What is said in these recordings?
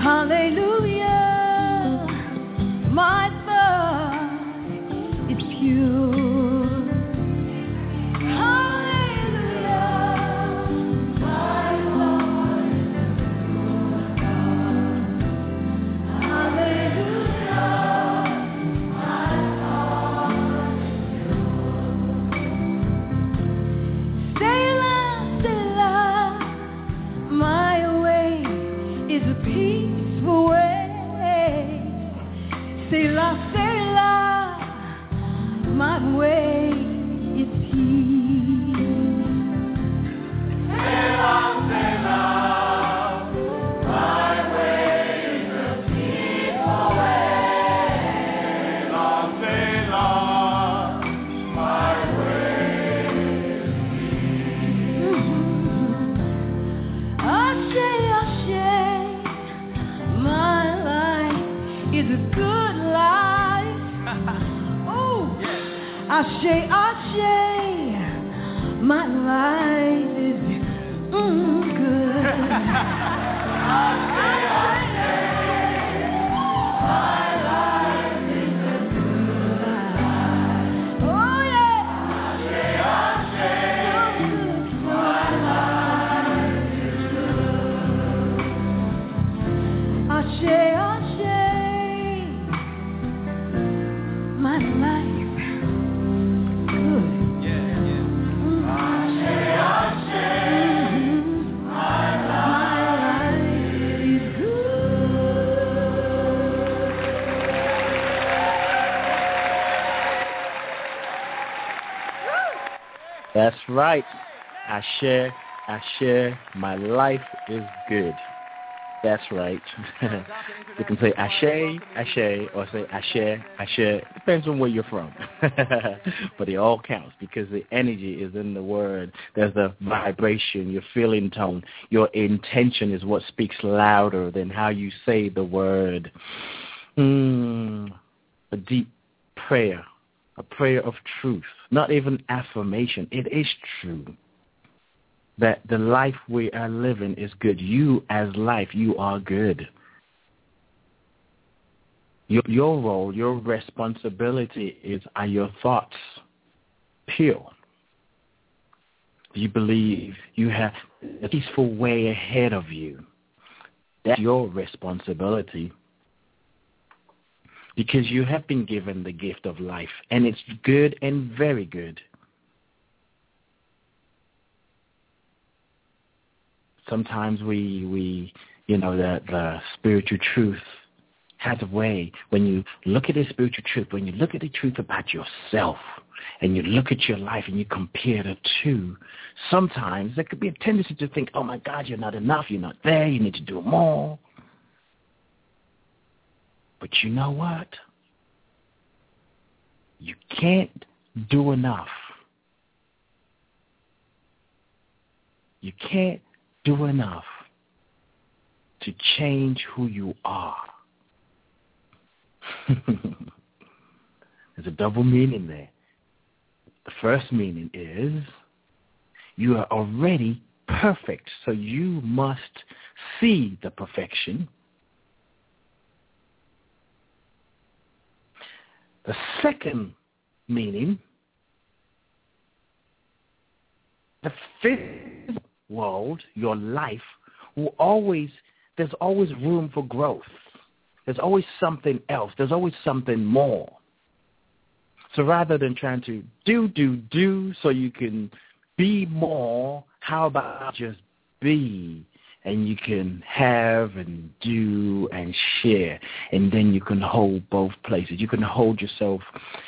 Hallelujah, my thought is pure. Hallelujah, my Lord is pure. Hallelujah, my thought is pure. Selah, Selah, my way is a peaceful way. Selah, Selah, my way is peace. Selah, Selah, my way is a peaceful way. Selah, Selah, my way is peace. Ashe, Ashe, my life is a good life. Oh, Ashe, Ashe, my life is good. Ashe, Ashe, my life is a good life. Oh yeah. Ashe, Ashe, my life is good. Ashe, Ashe, my life good. Ashe, Ashe, my life is good. That's right. Ashe, Ashe, my life is good. That's right. You can say Ashe, Ashe, or say Ashe, Ashe. Depends on where you're from. But it all counts because the energy is in the word. There's the vibration, your feeling tone. Your intention is what speaks louder than how you say the word. A deep prayer, a prayer of truth, not even affirmation. It is true that the life we are living is good. You as life, you are good. Your role, your responsibility are your thoughts pure? Do you believe you have a peaceful way ahead of you? That's your responsibility. Because you have been given the gift of life, and it's good and very good. Sometimes we the spiritual truth has a way, when you look at the spiritual truth, when you look at the truth about yourself, and you look at your life and you compare the two, sometimes there could be a tendency to think, oh my God, you're not enough, you're not there, you need to do more. But you know what? You can't do enough. You can't do enough to change who you are. There's a double meaning there. The first meaning is you are already perfect, so you must see the perfection. The second meaning, the physical world, your life, there's always room for growth. There's always something else. There's always something more. So rather than trying to do so you can be more, how about just be? And you can have and do and share, and then you can hold both places. You can hold yourself,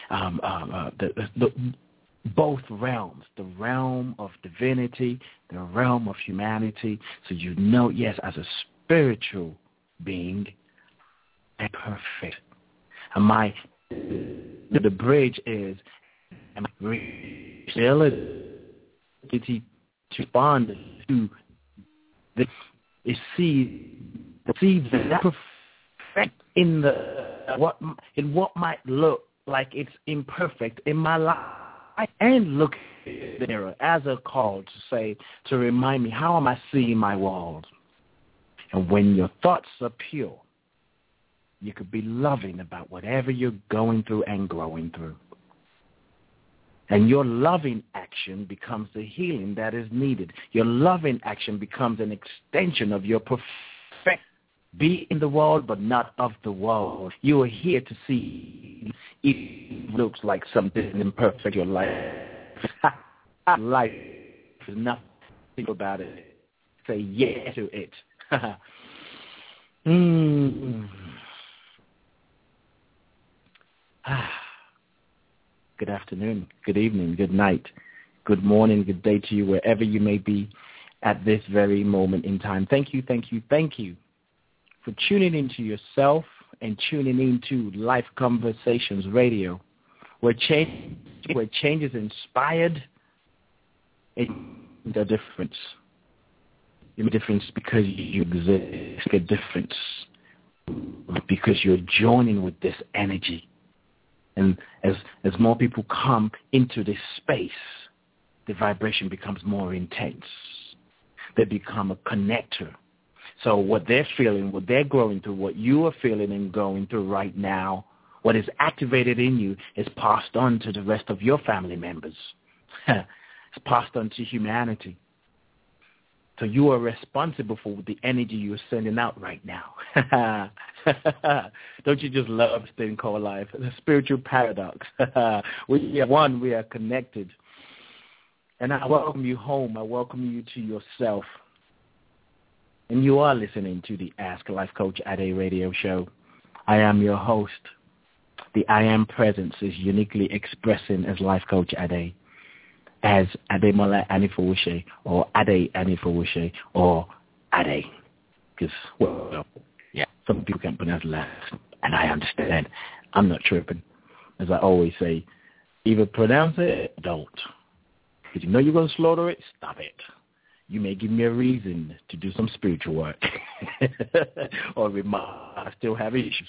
both realms, the realm of divinity, the realm of humanity. So you know, yes, as a spiritual being, I'm perfect. And the bridge is my ability to respond to the see that perfect in what might look like it's imperfect in my life, and look in the mirror as a call to remind me, how am I seeing my walls? And when your thoughts are pure, you could be loving about whatever you're going through and growing through. And your loving action becomes the healing that is needed. Your loving action becomes an extension of your perfection. Be in the world, but not of the world. You are here to see if it looks like something imperfect in your life. Life is nothing about it. Say yes to it. Good afternoon, good evening, good night, good morning, good day to you, wherever you may be at this very moment in time. Thank you for tuning into yourself and tuning into Life Conversations Radio, where change is inspired in the difference. In the difference because you exist, a difference because you're joining with this energy. And as more people come into this space, the vibration becomes more intense. They become a connector. So what they're feeling, what they're growing through, what you are feeling and going through right now, what is activated in you is passed on to the rest of your family members. It's passed on to humanity. So you are responsible for the energy you're sending out right now. Don't you just love this thing called life? The spiritual paradox. We are one, we are connected. And I welcome you home. I welcome you to yourself. And you are listening to the Ask Life Coach Ade radio show. I am your host. The I Am presence is uniquely expressing as Life Coach Ade, as Ademola Anifowoshe, or Ade Anifowoshe, or Ade. Because, well, yeah, some people can't pronounce last, and I understand. I'm not tripping. As I always say, either pronounce it or don't. If you know you're going to slaughter it, stop it. You may give me a reason to do some spiritual work. Or I still have issues.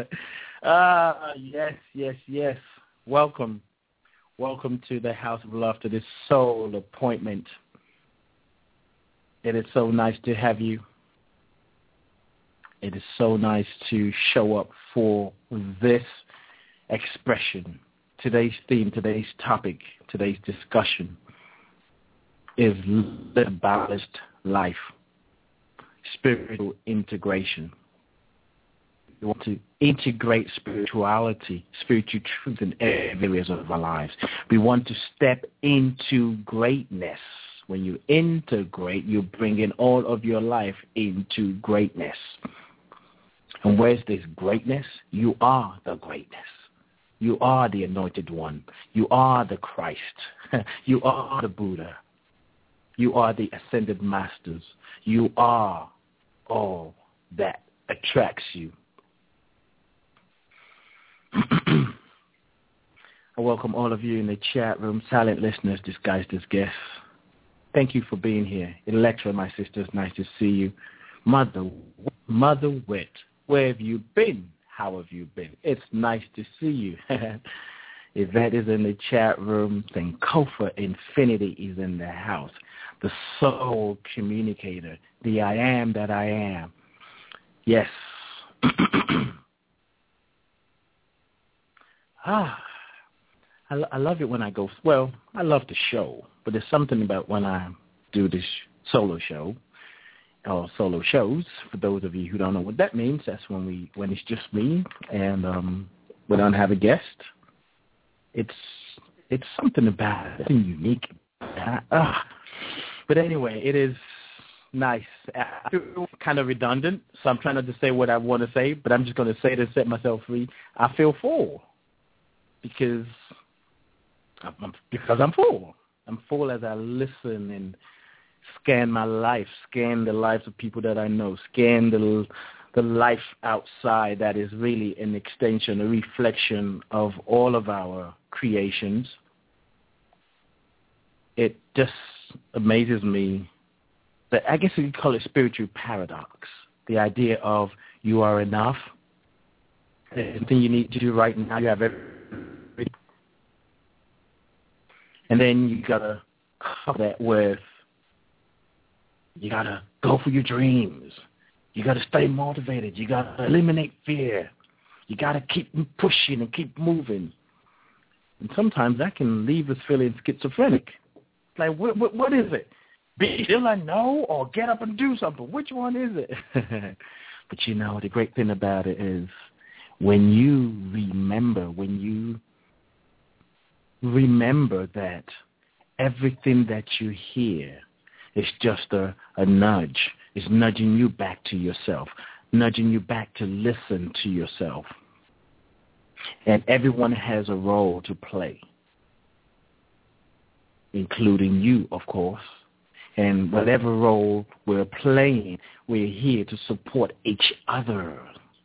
Yes. Welcome to the House of Love, to this soul appointment. It is so nice to have you. It is so nice to show up for this expression. Today's theme, today's topic, today's discussion is the balanced life, spiritual integration. We want to integrate spirituality, spiritual truth in every areas of our lives. We want to step into greatness. When you integrate, you bring in all of your life into greatness. And where's this greatness? You are the greatness. You are the anointed one. You are the Christ. You are the Buddha. You are the ascended masters. You are all that attracts you. I welcome all of you in the chat room, silent listeners disguised as guests. Thank you for being here. Electra, my sister, it's nice to see you. Mother Wit, where have you been? How have you been? It's nice to see you. Yvette is in the chat room. Sankofa Infinity is in the house. The soul communicator, the I am that I am. Yes. I love it when I go, well, I love the show, but there's something about when I do this solo show, or solo shows, for those of you who don't know what that means, that's when it's just me and we don't have a guest. It's something about it, unique. But anyway, it is nice. I feel kind of redundant, so I'm trying not to say what I want to say, but I'm just going to say to set myself free. I feel full because I'm full. I'm full as I listen and scan my life, scan the lives of people that I know, scan the life outside that is really an extension, a reflection of all of our creations. It just amazes me that, I guess you could call it spiritual paradox, the idea of you are enough. Everything you need to do right now, you have everything. And then you got to couple that with, you got to go for your dreams. You got to stay motivated. You got to eliminate fear. You got to keep pushing and keep moving. And sometimes that can leave us feeling schizophrenic. Like, what is it? Be still and know, or get up and do something? Which one is it? But you know, the great thing about it is when you remember that everything that you hear is just a nudge. It's nudging you back to yourself, nudging you back to listen to yourself. And everyone has a role to play, including you, of course. And whatever role we're playing, we're here to support each other.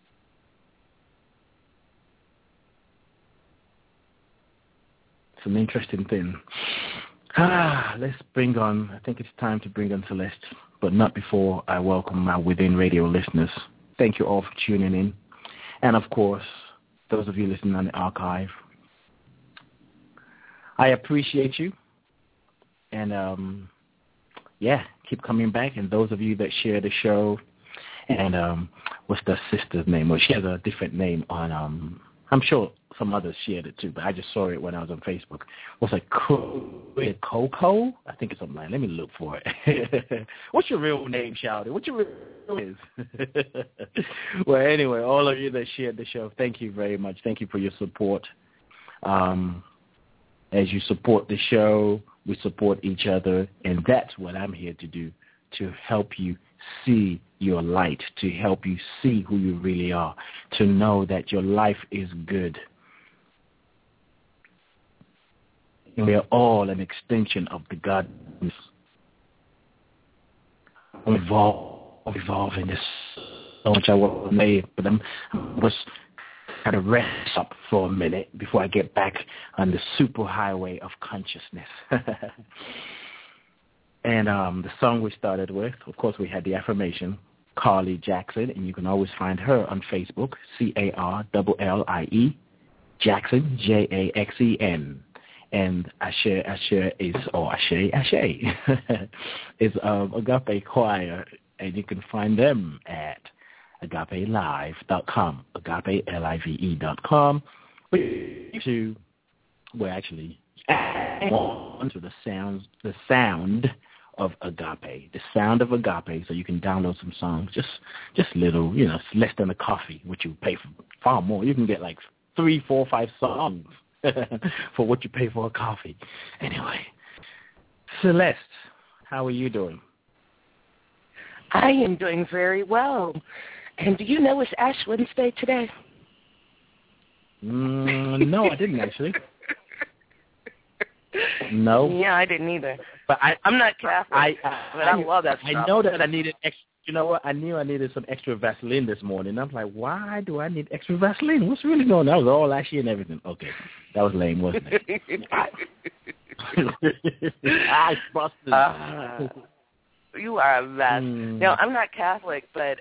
It's an interesting thing. Let's bring on, I think it's time to bring on Celeste, but not before I welcome my Within Radio listeners. Thank you all for tuning in. And, of course, those of you listening on the archive, I appreciate you. And, keep coming back. And those of you that share the show, and what's the sister's name? Well, she has a different name on, I'm sure some others shared it too, but I just saw it when I was on Facebook. What's it, Coco? I think it's something like that. Let me look for it. What's your real name, Shouty? What's your real name? Well, anyway, all of you that shared the show, thank you very much. Thank you for your support. As you support the show, we support each other, and that's what I'm here to do, to help you see your light, to help you see who you really are, to know that your life is good. And we are all an extension of the godness. Evolving this so much I was made, but I was kind of rest up for a minute before I get back on the super highway of consciousness. And the song we started with, of course, we had the affirmation, Carly Jackson, and you can always find her on Facebook, CARLLIE, Jackson, JAXEN. And Ashe is Agape Choir, and you can find them at agapelive.com, agapelive.com. We're actually onto the sound of agape, the sound of agape, so you can download some songs, just little, less than a coffee, which you pay for far more. You can get like 3, 4, 5 songs for what you pay for a coffee. Anyway, Celeste, how are you doing? I am doing very well. And do you know it's Ash Wednesday today? No, I didn't actually. No. Yeah, I didn't either. But I'm not Catholic, but I love that stuff. I know that I needed extra. You know what? I knew I needed some extra Vaseline this morning. I'm like, why do I need extra Vaseline? What's really going on? That was all ashy and everything. Okay. That was lame, wasn't it? I busted. You are a mess. No, I'm not Catholic, but,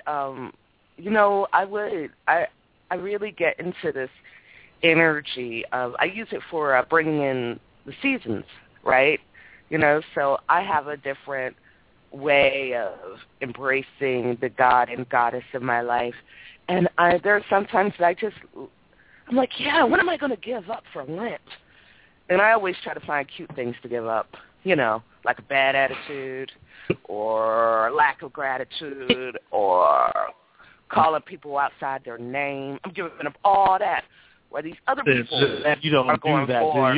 I really get into this energy of, I use it for bringing in the seasons, right? So I have a different way of embracing the God and goddess of my life. And there are sometimes that I'm like, yeah, what am I going to give up for Lent? And I always try to find cute things to give up, like a bad attitude or lack of gratitude or calling people outside their name. I'm giving up all that, where these other people are going for.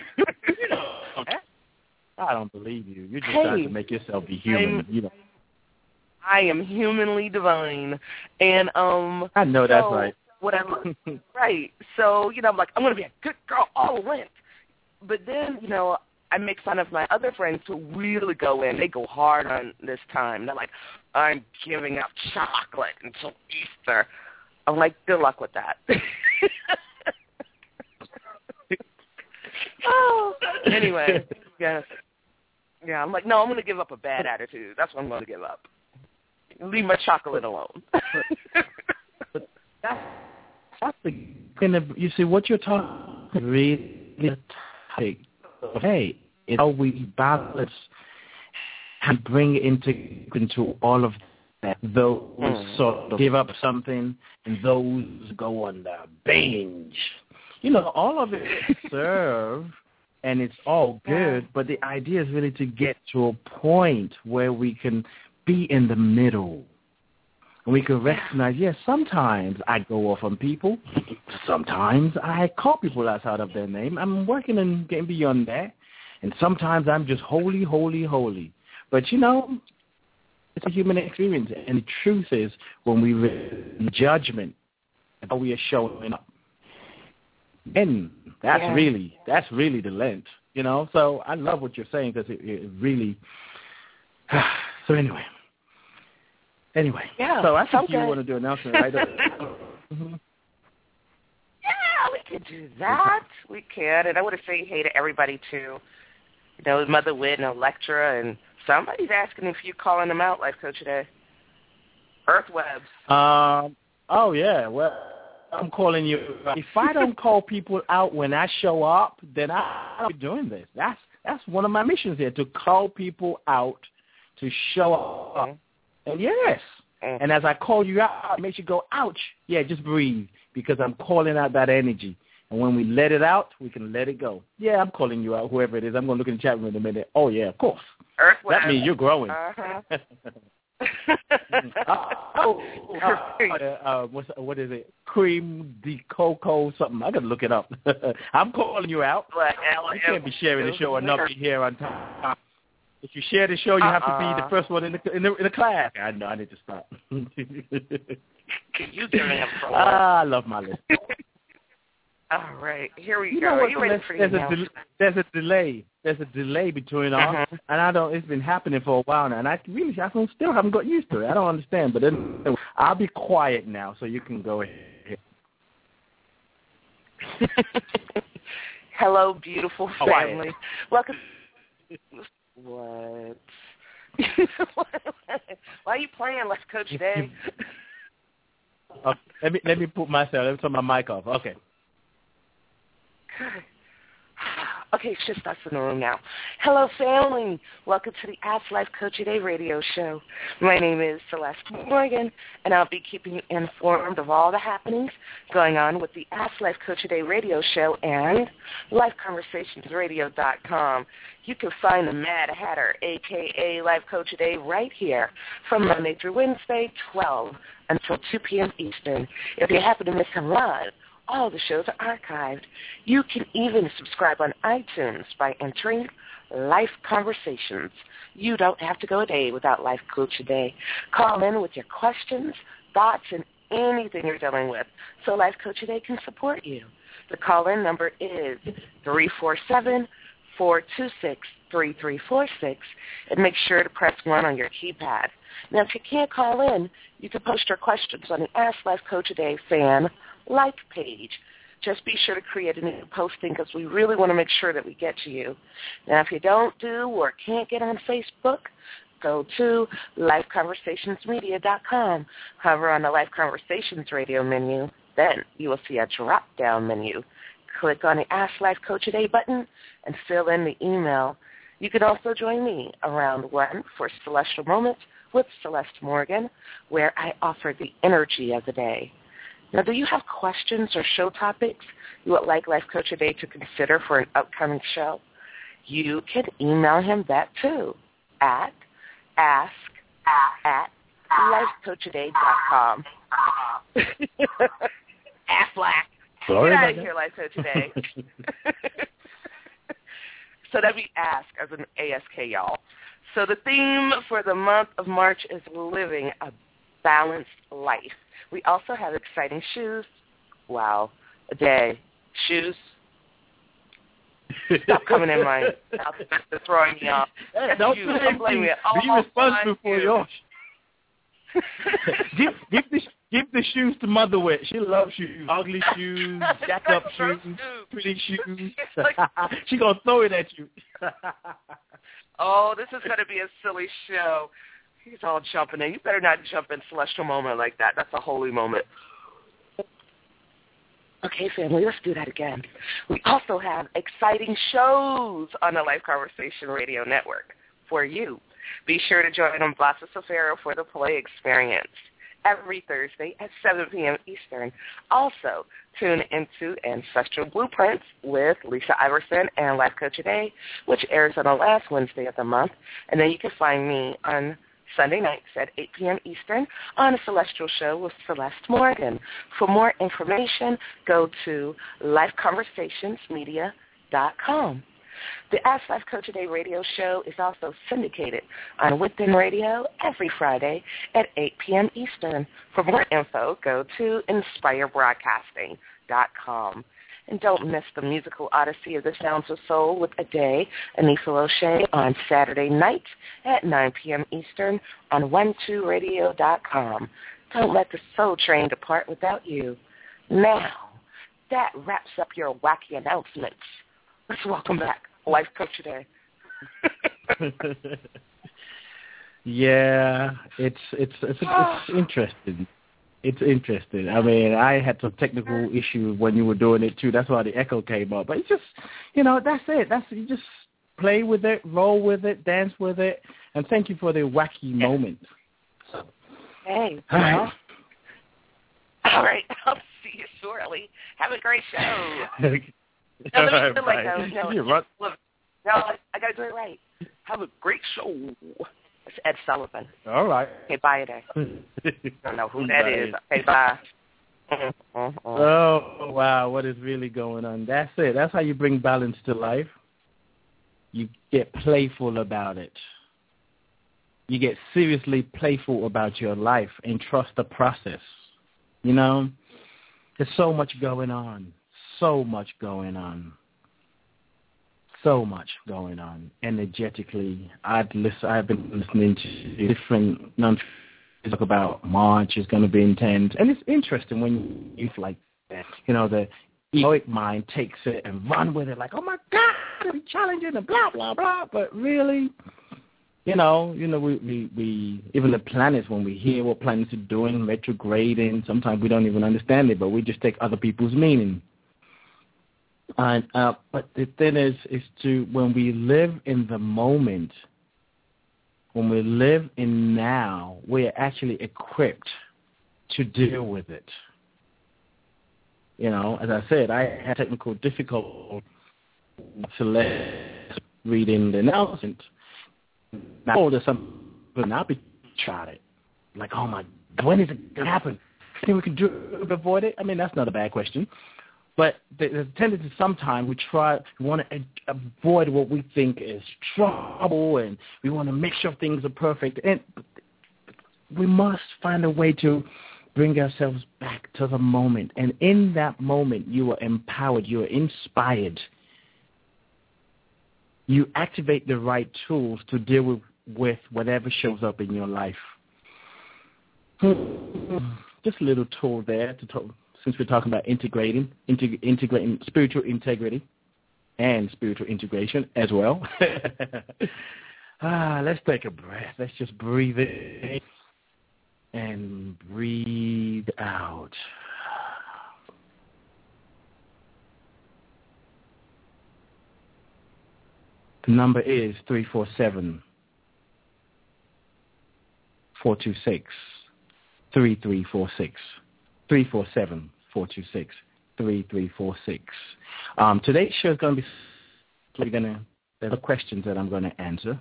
I don't believe you. You're just trying to make yourself be human. I am humanly divine, and I know that's right. Right. So I'm like, I'm going to be a good girl all Lent, but then I make fun of my other friends who really go in. They go hard on this time. They're like, I'm giving up chocolate until Easter. I'm like, good luck with that. Anyway, yes. Yeah, I'm like, no, I'm going to give up a bad attitude. That's what I'm going to give up. Leave my chocolate alone. But that's the kind of, you see, what you're talking really, hey, it's how we balance and bring into all of those sort of give up something, and those go on the binge. All of it serve, and it's all good, but the idea is really to get to a point where we can be in the middle. And we can recognize, yes, sometimes I go off on people. Sometimes I call people outside of their name. I'm working and getting beyond that. And sometimes I'm just holy, holy, holy. But, it's a human experience. And the truth is, when we judgment, how we are showing up. And that's really the Lent, So I love what you're saying because it really. So anyway. So I think you want to do an announcement, right? Yeah, we can do that. We can. And I want to say hey to everybody, too. Mother Wit and Electra, and somebody's asking if you're calling them out, Life Coach today. Earthwebs. Oh, yeah. Well, I'm calling you. If I don't call people out when I show up, then I'm doing this. That's one of my missions here, to call people out, to show up. And yes. And as I call you out, it makes you go, ouch. Yeah, just breathe, because I'm calling out that energy. And when we let it out, we can let it go. Yeah, I'm calling you out, whoever it is. I'm going to look in the chat room in a minute. Oh, yeah, of course. Earthweb. That means you're growing. What is it? Cream de cocoa something. I got to look it up. I'm calling you out. You can't be sharing the show and not be here on time. If you share the show, you have to be the first one in the class. I know. I need to stop. You giving up for I love my list. All right, here we go. Are you ready for there's a delay. There's a delay between us, and it's been happening for a while now, and I still haven't got used to it. I don't understand, but then I'll be quiet now, so you can go ahead. Hello, beautiful family. Welcome. What? Why are you playing Let's Coach today? Let me put myself. Let me turn my mic off. Okay. Good. Okay, it's just us in the room now. Hello, family. Welcome to the Ask Life Coach Today radio show. My name is Celeste Morgan, and I'll be keeping you informed of all the happenings going on with the Ask Life Coach Today radio show and LifeConversationsRadio.com. You can find the Mad Hatter, a.k.a. Life Coach Today, right here from Monday through Wednesday, 12 until 2 p.m. Eastern. If you happen to miss him live, all the shows are archived. You can even subscribe on iTunes by entering Life Conversations. You don't have to go a day without Life Coach Today. Call in with your questions, thoughts, and anything you're dealing with so Life Coach Today can support you. The call-in number is 347-426-3346, and make sure to press 1 on your keypad. Now, if you can't call in, you can post your questions on the Ask Life Coach Today fan like page. Just be sure to create a new posting because we really want to make sure that we get to you. Now, if you don't do or can't get on Facebook, go to LifeConversationsMedia.com. Hover on the Life Conversations radio menu. Then you will see a drop-down menu. Click on the Ask Life Coach Today button and fill in the email. You can also join me around 1 for Celestial Moments with Celeste Morgan, where I offer the energy of the day. Now, do you have questions or show topics you would like Life Coach Today to consider for an upcoming show? You can email him that too at ask@lifecoachtoday.com. Affleck. Sorry Get about out of here, Life Coach Today. So that'd be ask as an ASK, y'all. So the theme for the month of March is living a balanced life. We also have exciting shoes. Wow, a day. Shoes. Stop coming in my mouth. They're throwing me off. Hey, don't you. I'm blaming it all be responsible for you. yours. give the shoes to Mother Wit. She loves shoes. Ugly shoes, jack up shoes, pretty shoes. She gonna throw it at you. Oh, this is gonna be a silly show. He's all jumping in. You better not jump in Celestial Moment like that. That's a holy moment. Okay, family, let's do that again. We also have exciting shows on the Life Conversation Radio Network for you. Be sure to join Blasa Safaro for the Play Experience every Thursday at 7 p.m. Eastern. Also, tune into Ancestral Blueprints with Lisa Iverson and Life Coach Today, which airs on the last Wednesday of the month. And then you can find me on Sunday nights at 8 p.m. Eastern on a Celestial Show with Celeste Morgan. For more information, go to lifeconversationsmedia.com. The Ask Life Coach Today radio show is also syndicated on Within Radio every Friday at 8 p.m. Eastern. For more info, go to inspirebroadcasting.com. And don't miss the musical odyssey of the Sounds of Soul with Ade and Anissa O'Shea on Saturday night at 9 p.m. Eastern on 12radio.com. Don't let the soul train depart without you. Now, that wraps up your wacky announcements. Let's welcome back Life Coach Today. Yeah, it's interesting. It's interesting. I mean, I had some technical issue when you were doing it too. That's why the echo came up. But it's just, that's it. You just play with it, roll with it, dance with it, and thank you for the wacky moment. Hey, well, all right. I'll see you shortly. Have a great show. No, let me do it like that. No, I got to do it right. Have a great show. It's Ed Sullivan. All right. Okay, bye today. I don't know who that is. Okay, bye. Oh, wow. What is really going on? That's it. That's how you bring balance to life. You get playful about it. You get seriously playful about your life and trust the process. There's so much going on. So much going on. Energetically, I've been listening to different talk about March is going to be intense, and it's interesting when you like that. The egoic mind takes it and run with it, like, oh my God, it'll be challenging and blah blah blah. But really, we even the planets, when we hear what planets are doing, retrograding, sometimes we don't even understand it, but we just take other people's meaning. And but the thing is to, when we live in the moment, when we live in now, we're actually equipped to deal with it. As I said, I had technical difficulty reading the announcement. Now there's something now be tried it. Like, oh my, when is it going to happen? I think we can do it to avoid it. I mean, that's not a bad question. But there's a tendency sometimes we want to avoid what we think is trouble, and we want to make sure things are perfect. And we must find a way to bring ourselves back to the moment. And in that moment, you are empowered. You are inspired. You activate the right tools to deal with whatever shows up in your life. Just a little tool there to talk. Since we're talking about integrating spiritual integrity and spiritual integration as well. Let's take a breath. Let's just breathe in and breathe out. The number is 347-426-3346. 347-426-3346. Today's show is going to be there are questions that I'm going to answer.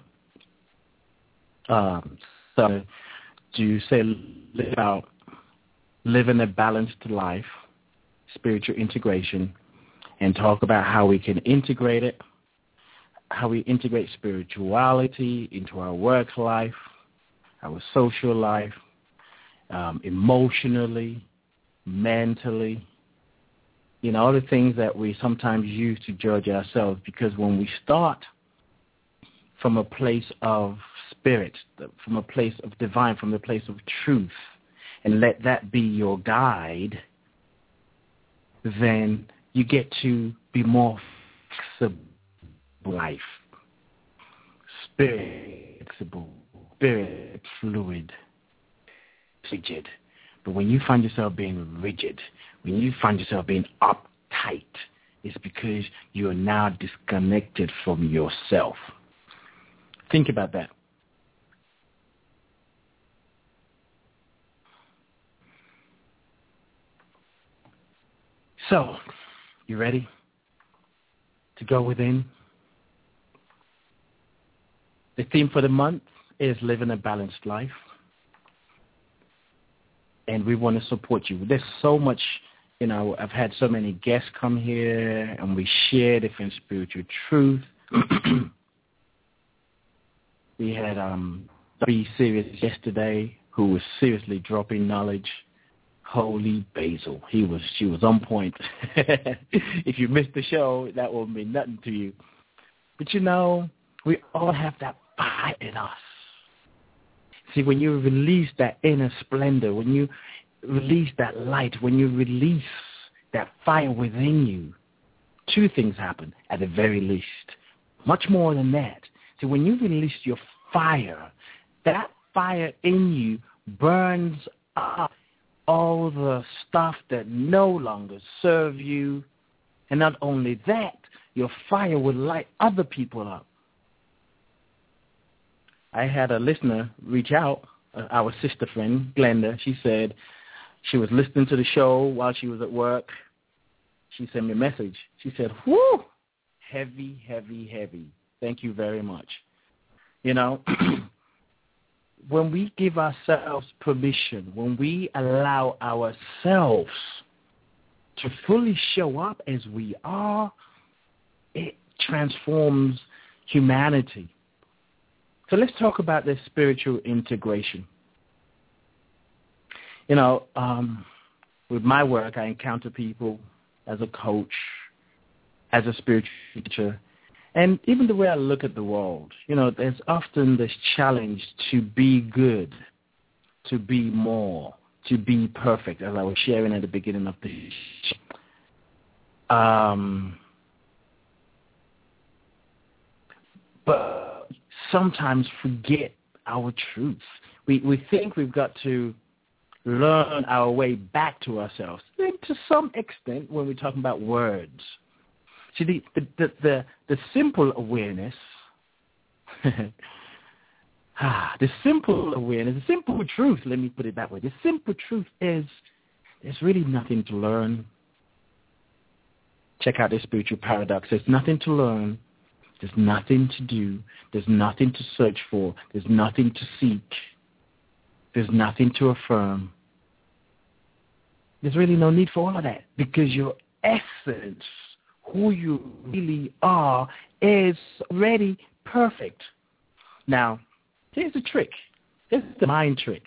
So, do you say about living a balanced life, spiritual integration, and talk about how we can integrate it, how we integrate spirituality into our work life, our social life, emotionally, mentally, all the things that we sometimes use to judge ourselves. Because when we start from a place of spirit, from a place of divine, from a place of truth, and let that be your guide, then you get to be more flexible life, spirit flexible, spirit fluid, rigid. But when you find yourself being rigid, when you find yourself being uptight, it's because you are now disconnected from yourself. Think about that. So, you ready to go within? The theme for the month is living a balanced life. And we want to support you. There's so much, I've had so many guests come here and we share different spiritual truth. We had three serious yesterday who was seriously dropping knowledge. Holy Basil. She was on point. If you missed the show, that will mean nothing to you. But we all have that fire in us. See, when you release that inner splendor, when you release that light, when you release that fire within you, two things happen at the very least. Much more than that. See, when you release your fire, that fire in you burns up all the stuff that no longer serve you. And not only that, your fire will light other people up. I had a listener reach out, our sister friend, Glenda. She said she was listening to the show while she was at work. She sent me a message. She said, whoo, heavy, heavy, heavy. Thank you very much. When we give ourselves permission, when we allow ourselves to fully show up as we are, it transforms humanity. So let's talk about this spiritual integration. With my work, I encounter people as a coach, as a spiritual teacher, and even the way I look at the world. There's often this challenge to be good, to be more, to be perfect, as I was sharing at the beginning of the show. But sometimes forget our truth. We think we've got to learn our way back to ourselves. And to some extent, when we're talking about words. See, the simple awareness, the simple truth, let me put it that way. The simple truth is there's really nothing to learn. Check out the spiritual paradox. There's nothing to learn. There's nothing to do. There's nothing to search for. There's nothing to seek. There's nothing to affirm. There's really no need for all of that because your essence, who you really are, is already perfect. Now, here's the trick. Here's the mind trick.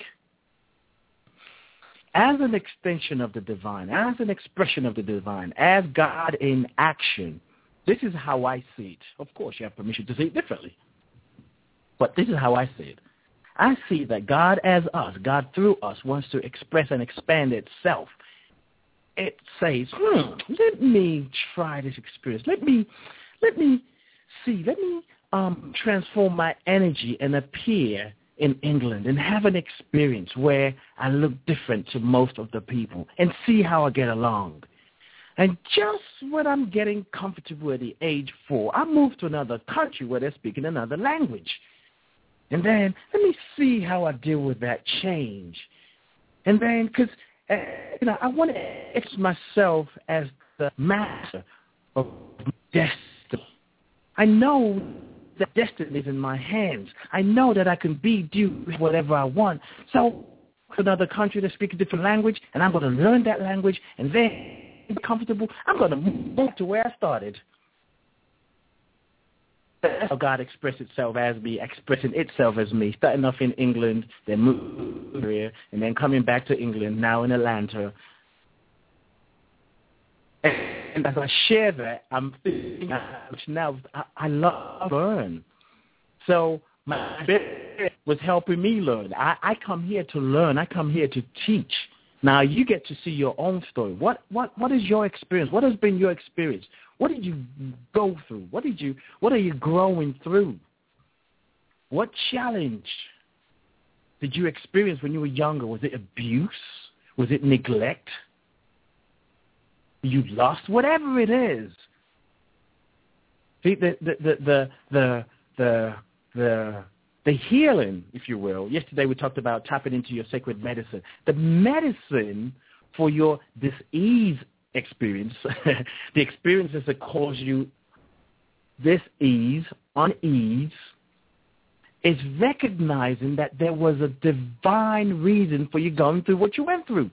As an extension of the divine, as an expression of the divine, as God in action, this is how I see it. Of course, you have permission to see it differently. But this is how I see it. I see that God as us, God through us, wants to express and expand itself. It says, let me try this experience. Let me see. Let me transform my energy and appear in England and have an experience where I look different to most of the people and see how I get along. And just when I'm getting comfortable at the age 4, I move to another country where they're speaking another language. And then let me see how I deal with that change. And then, because, I want to express myself as the master of destiny. I know that destiny is in my hands. I know that I can do whatever I want. So, another country to speak a different language, and I'm going to learn that language, and then be comfortable. I'm going to move to where I started. That's how God expressed itself as me, expressing itself as me, starting off in England, then moving here, and then coming back to England, now in Atlanta. And as I share that, I'm thinking now, I love to learn. So my spirit was helping me learn. I come here to learn. I come here to teach. Now you get to see your own story. What is your experience? What has been your experience? What did you go through? What are you growing through? What challenge did you experience when you were younger? Was it abuse? Was it neglect? You lost? Whatever it is. See, the healing, if you will. Yesterday we talked about tapping into your sacred medicine. The medicine for your dis-ease experience, the experiences that cause you this unease, is recognizing that there was a divine reason for you going through what you went through.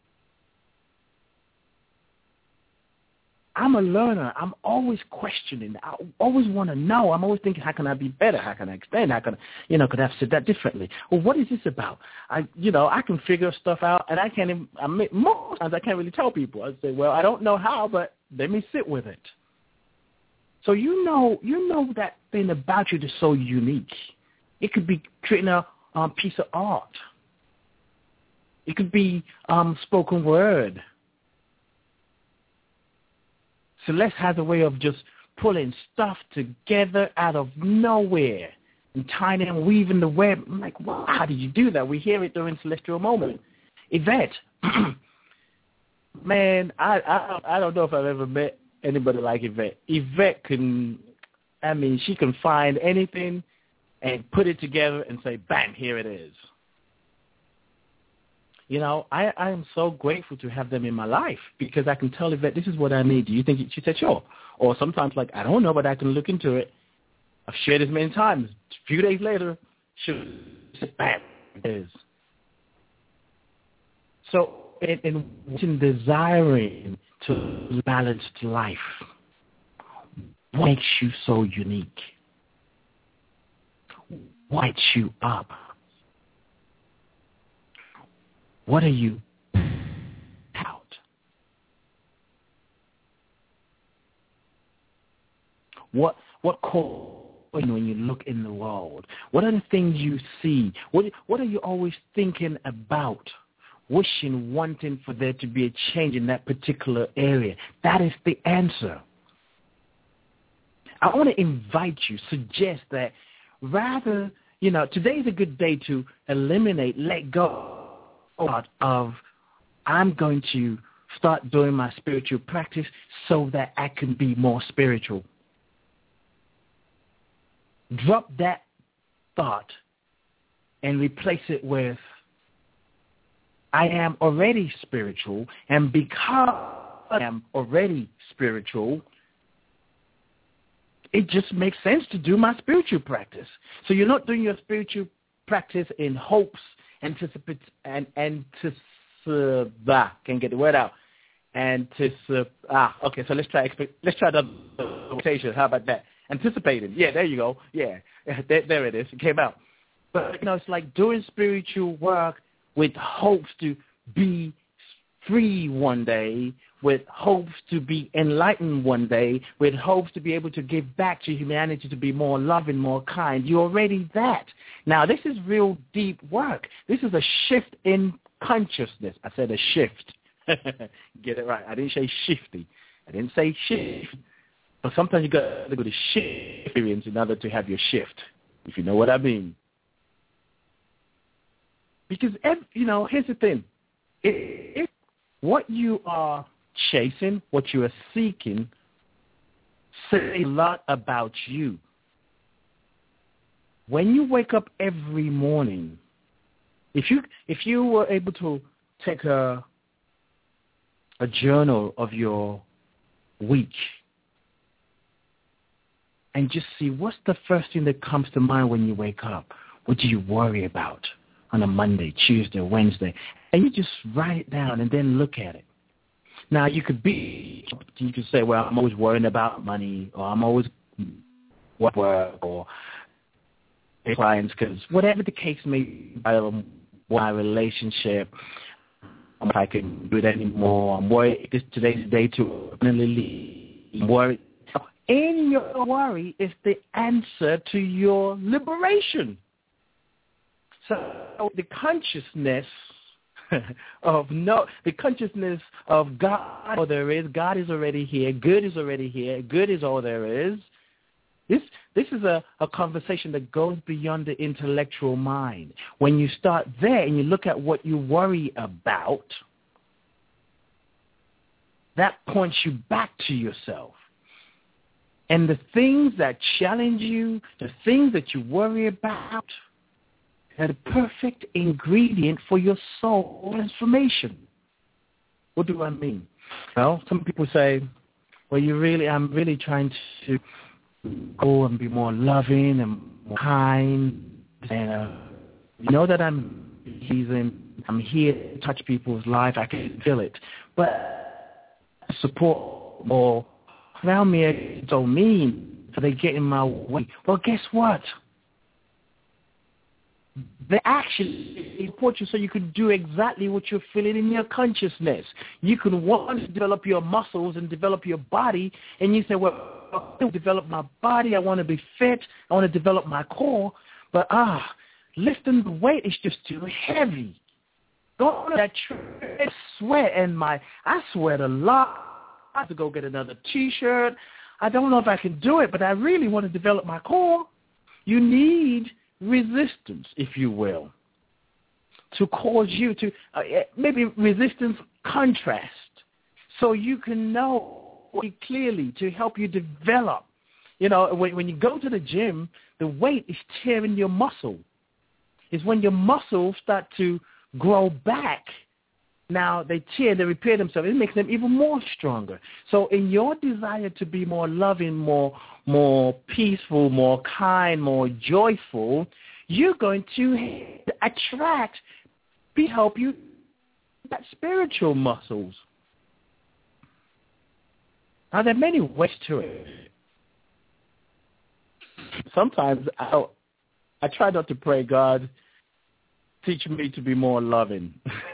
I'm a learner. I'm always questioning. I always want to know. I'm always thinking, how can I be better? How can I expand? How can I, could I have said that differently? Well, what is this about? I can figure stuff out, and most times I can't really tell people. I say, well, I don't know how, but let me sit with it. So you know that thing about you that's so unique. It could be creating a piece of art. It could be spoken word. Celeste has a way of just pulling stuff together out of nowhere and tying it and weaving the web. I'm like, wow, how did you do that? We hear it during Celestial Moment. Yvette, man, I don't know if I've ever met anybody like Yvette. Yvette she can find anything and put it together and say, bam, here it is. I am so grateful to have them in my life because I can tell Yvette, this is what I need. Do you think? She said, sure. Or sometimes, I don't know, but I can look into it. I've shared this many times. A few days later, she'll say, bam, it is. So in desiring to balanced life, what makes you so unique? What lights you up? What are you out? What when you look in the world? What are the things you see? What are you always thinking about? Wishing, wanting for there to be a change in that particular area. That is the answer. I want to invite you, suggest that rather, today's a good day to eliminate, let go of I'm going to start doing my spiritual practice so that I can be more spiritual. Drop that thought and replace it with I am already spiritual, and because I am already spiritual, it just makes sense to do my spiritual practice. So you're not doing your spiritual practice in hopes, can't get the word out. Okay, so let's try the rotation. How about that? Anticipating. Yeah, there you go. Yeah, there it is. It came out. But, it's like doing spiritual work with hopes to be free one day, with hopes to be enlightened one day, with hopes to be able to give back to humanity, to be more loving, more kind. You're already that. Now, this is real deep work. This is a shift in consciousness. I said a shift. Get it right. I didn't say shifty. I didn't say shift. But sometimes you got to go to shift experience in order to have your shift, if you know what I mean. Because, here's the thing. If what you are chasing, what you are seeking, say a lot about you. When you wake up every morning, if you were able to take a journal of your week and just see what's the first thing that comes to mind when you wake up, what do you worry about on a Monday, Tuesday, Wednesday, and you just write it down and then look at it. Now, you could say, well, I'm always worrying about money, or I'm always work, or clients, because whatever the case may be, my relationship, if I can do it anymore, I'm worried, today's the day to leave, I'm worried. In your worry is the answer to your liberation. So the consciousness the consciousness of God, all there is, God is already here, good is already here, good is all there is. This is a conversation that goes beyond the intellectual mind. When you start there and you look at what you worry about, that points you back to yourself. And the things that challenge you, the things that you worry about, are the perfect ingredient for your soul transformation. What do I mean? Well, some people say, well, I'm really trying to go and be more loving and more kind. And you know that I'm here to touch people's life. I can feel it. But support or around me is so mean, so they get in my way. Well, guess what? The action support you so you can do exactly what you're feeling in your consciousness. You can want to develop your muscles and develop your body, and you say, well, I want to develop my body, I want to be fit, I want to develop my core, but lifting the weight is just too heavy. Going to that trip, sweat, and I sweat a lot. I have to go get another T-shirt. I don't know if I can do it, but I really want to develop my core. You need resistance, if you will, to cause you to maybe resistance contrast, so you can know clearly to help you develop. You know, when you go to the gym, the weight is tearing your muscle. It's when your muscles start to grow back. Now they repair themselves. It makes them even more stronger. So in your desire to be more loving, more peaceful, more kind, more joyful, you're going to help you that spiritual muscles. Now there are many ways to it. Sometimes I try not to pray, God, teach me to be more loving.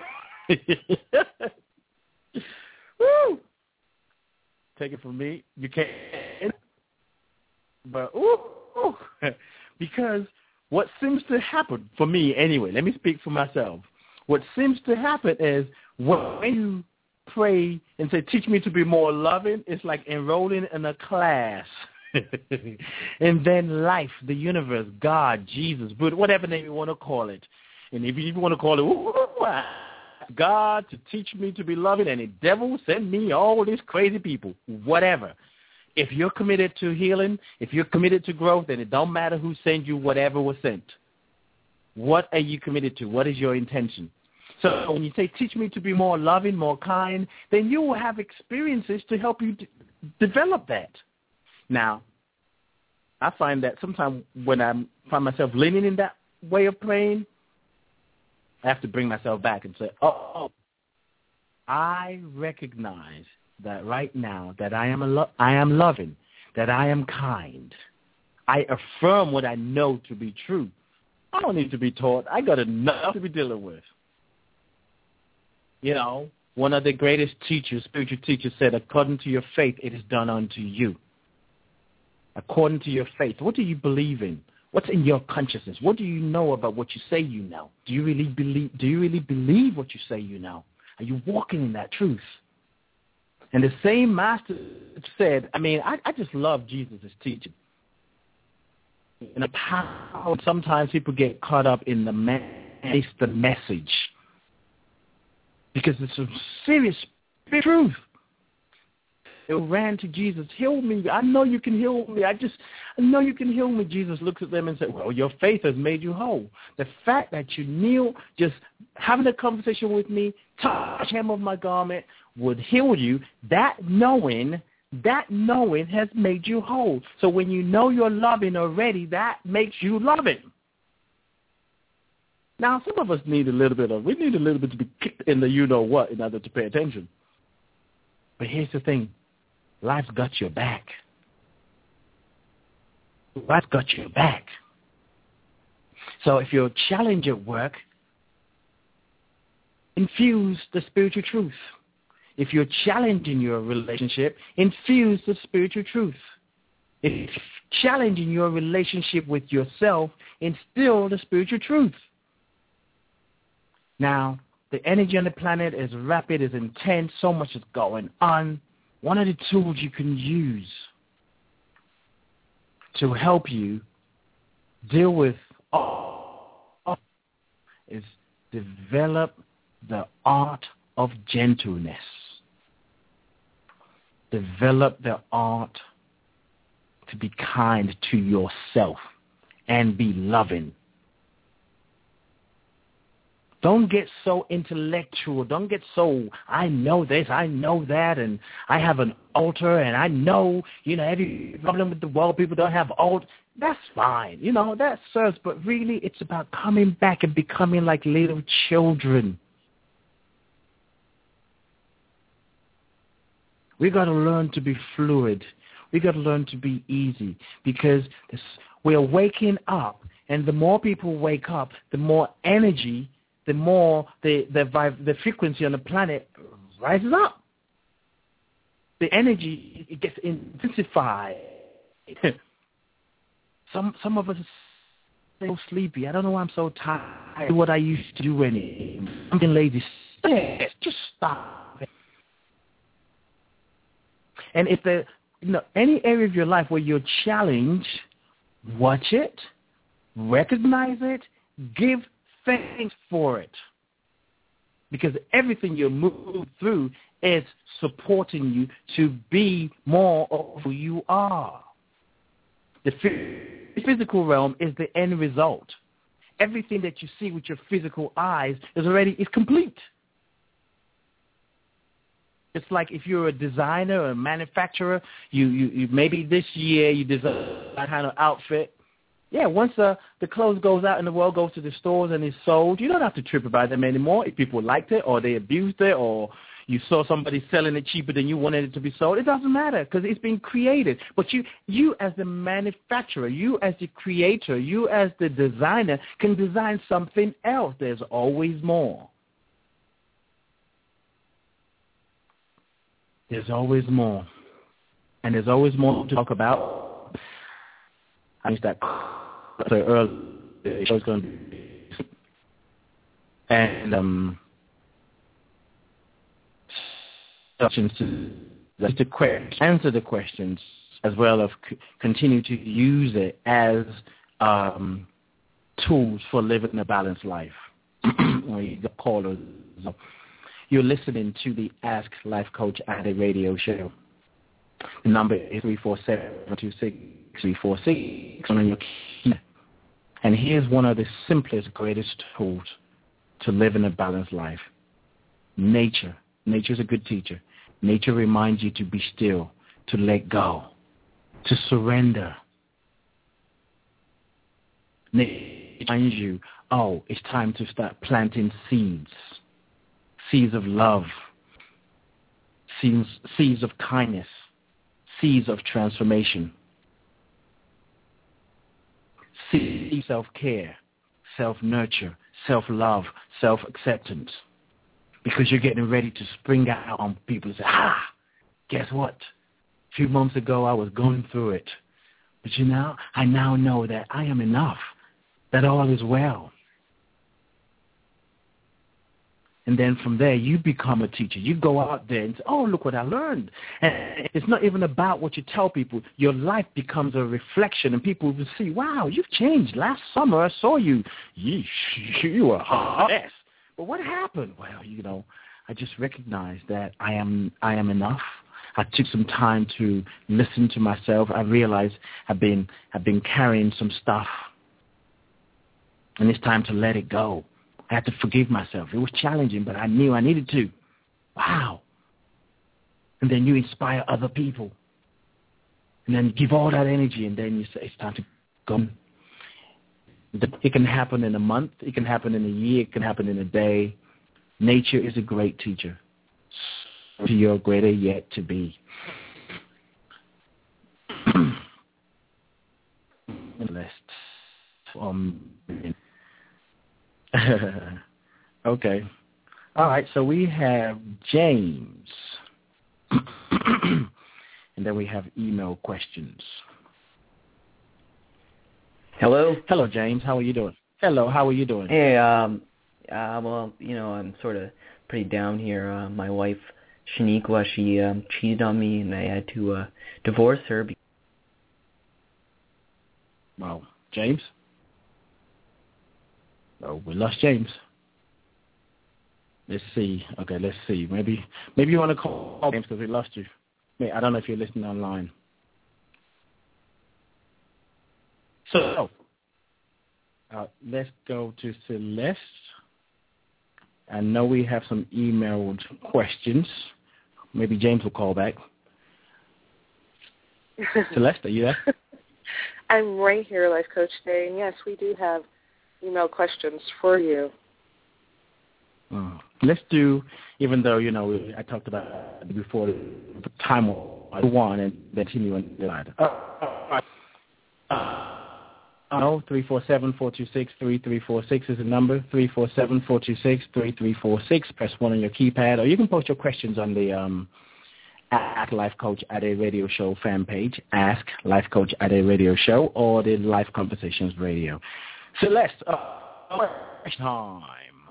Woo! Take it from me. You can't. But because what seems to happen, for me anyway, let me speak for myself. What seems to happen is when you pray and say, teach me to be more loving, it's like enrolling in a class. And then life, the universe, God, Jesus, Buddha, whatever name you want to call it. And if you want to call it God to teach me to be loving, and the devil send me all these crazy people, whatever. If you're committed to healing, if you're committed to growth, then it don't matter who sent you whatever was sent. What are you committed to? What is your intention? So when you say, teach me to be more loving, more kind, then you will have experiences to help you develop that. Now, I find that sometimes when I find myself leaning in that way of praying, I have to bring myself back and say, I recognize that right now that I am loving, that I am kind. I affirm what I know to be true. I don't need to be taught. I got enough to be dealing with. You know, one of the greatest teachers, spiritual teachers, said, according to your faith, it is done unto you. According to your faith. What do you believe in? What's in your consciousness? What do you know about what you say you know? Do you really believe what you say you know? Are you walking in that truth? And the same master said, I just love Jesus' teaching. And how sometimes people get caught up in the message. Because it's a serious truth. They ran to Jesus, heal me. I know you can heal me. I know you can heal me. Jesus looks at them and said, well, your faith has made you whole. The fact that you kneel, just having a conversation with me, touch hem of my garment would heal you. That knowing has made you whole. So when you know you're loving already, that makes you loving. Now, some of us need a little bit to be kicked in the you-know-what in order to pay attention. But here's the thing. Life's got your back. Life's got your back. So if you're challenged at work, infuse the spiritual truth. If you're challenged in your relationship, infuse the spiritual truth. If you're challenged in your relationship with yourself, instill the spiritual truth. Now, the energy on the planet is rapid, is intense, so much is going on. One of the tools you can use to help you deal with all is develop the art of gentleness. Develop the art to be kind to yourself and be loving. Don't get so intellectual. Don't get so, I know this, I know that, and I have an altar, and I know, every problem with the world, people don't have altar. That's fine. That serves. But really, it's about coming back and becoming like little children. We got to learn to be fluid. We got to learn to be easy, because we're waking up, and the more people wake up, the more energy, the more the frequency on the planet rises up. The energy, it gets intensified. Some of us are so sleepy. I don't know why I'm so tired. What I used to do anymore. I'm being lazy. Just stop. And if any area of your life where you're challenged, watch it, recognize it, give thanks for it. Because everything you move through is supporting you to be more of who you are. The physical realm is the end result. Everything that you see with your physical eyes is complete. It's like if you're a designer or a manufacturer, you maybe this year you design that kind of outfit. Yeah, once the clothes goes out and the world goes to the stores and is sold, you don't have to trip about them anymore. If people liked it or they abused it or you saw somebody selling it cheaper than you wanted it to be sold, it doesn't matter because it's been created. But you as the manufacturer, you as the creator, you as the designer can design something else. There's always more. There's always more. And there's always more to talk about. I used that earlier. The show's going to be. And to answer the questions as well as continue to use it as tools for living a balanced life. The callers. You're listening to the Ask Life Coach Ade radio show. The number is 347-26346 on your key. And here's one of the simplest, greatest tools to live in a balanced life. Nature. Nature's a good teacher. Nature reminds you to be still, to let go, to surrender. Nature reminds you, it's time to start planting seeds. Seeds of love, seeds of kindness, seeds of transformation, seeds of self-care, self-nurture, self-love, self-acceptance. Because you're getting ready to spring out on people and say, guess what? A few months ago I was going through it. But I now know that I am enough, that all is well. And then from there, you become a teacher. You go out there and say, look what I learned. And it's not even about what you tell people. Your life becomes a reflection, and people will see, wow, you've changed. Last summer, I saw you. Yeesh, you were a hot mess. But what happened? Well, I just recognized that I am enough. I took some time to listen to myself. I realized I've been carrying some stuff, and it's time to let it go. I had to forgive myself. It was challenging, but I knew I needed to. Wow. And then you inspire other people. And then give all that energy, and then you say, it's time to go. It can happen in a month. It can happen in a year. It can happen in a day. Nature is a great teacher. To your greater yet to be. Okay. All right, so we have James. And then we have email questions. Hello? Hello, James. How are you doing? Hello, how are you doing? Hey, well, I'm sort of pretty down here. My wife, Shaniqua, she cheated on me, and I had to divorce her. Wow. James? Oh, we lost James. Let's see. Okay, let's see. Maybe you want to call James because we lost you. I don't know if you're listening online. So, let's go to Celeste. I know we have some emailed questions. Maybe James will call back. Celeste, are you there? I'm right here, Life Coach Day, and yes, we do have email questions for you. Let's do, even though, I talked about it before, the time one and then continue on the line. 347-426-3346 is the number. 347-426-3346. Press 1 on your keypad, or you can post your questions on the Ask Life Coach at a Radio Show fan page, Ask Life Coach at a Radio Show, or the Life Conversations Radio. Celeste, time.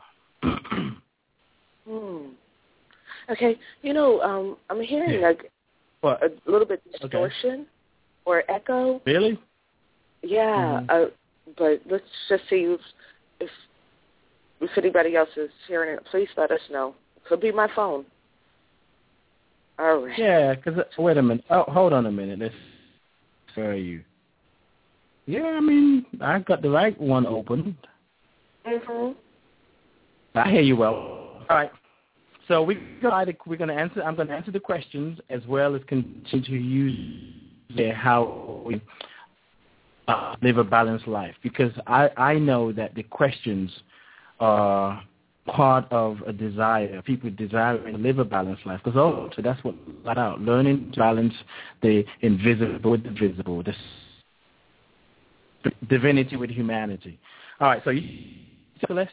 Okay, I'm hearing a little bit distortion or echo. Really? Yeah, but let's just see if anybody else is hearing it. Please let us know. It could be my phone. All right. Yeah, because, wait a minute. Oh, hold on a minute. Let's hear you. Yeah, I got the right one open. Mm-hmm. I hear you well. All right. So we're going to answer. I'm going to answer the questions as well as continue to use how we live a balanced life, because I know that the questions are part of a desire. People desiring to live a balanced life, because so that's what it's about, learning to balance the invisible with the visible, the divinity with humanity. All right. So Celeste?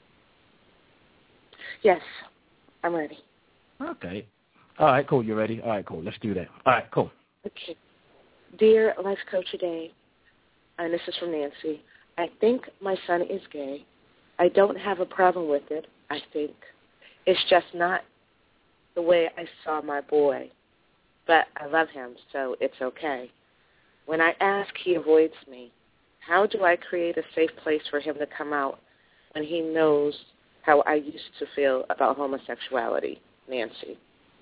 Yes, I'm ready. Okay. All right, cool. You ready? All right, cool. Let's do that. All right, cool. Okay. Dear Life Coach Today, and this is from Nancy, I think my son is gay. I don't have a problem with it, I think. It's just not the way I saw my boy. But I love him, so it's okay. When I ask, he avoids me. How do I create a safe place for him to come out when he knows how I used to feel about homosexuality? Nancy.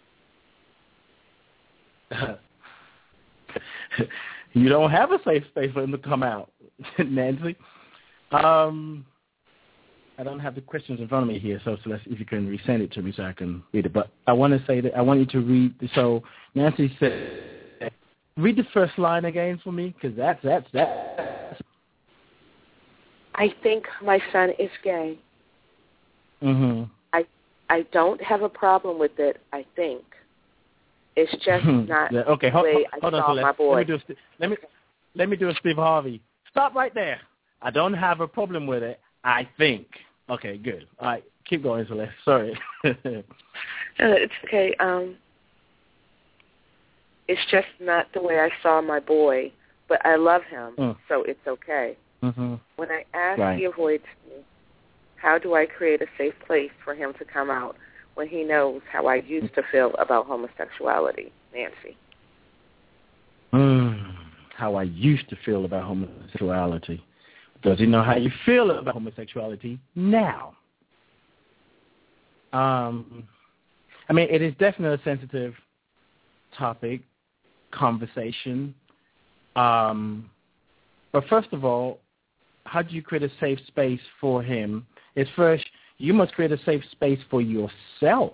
You don't have a safe space for him to come out, Nancy. I don't have the questions in front of me here, so if you can resend it to me so I can read it. But I want to say that I want you to read. So Nancy said, read the first line again for me, because that's. I think my son is gay. Mm-hmm. I don't have a problem with it, I think. It's just not the way I saw my boy. Let me do a Steve Harvey. Stop right there. I don't have a problem with it, I think. Okay, good. All right, keep going, Celeste. Sorry. It's okay. It's just not the way I saw my boy, but I love him, so it's okay. Mm-hmm. When I ask, he avoids me. How do I create a safe place for him to come out when he knows how I used to feel about homosexuality? Nancy. How I used to feel about homosexuality. Does he know how you feel about homosexuality now? It is definitely a sensitive topic, conversation. But first of all, how do you create a safe space for him? It's first, you must create a safe space for yourself.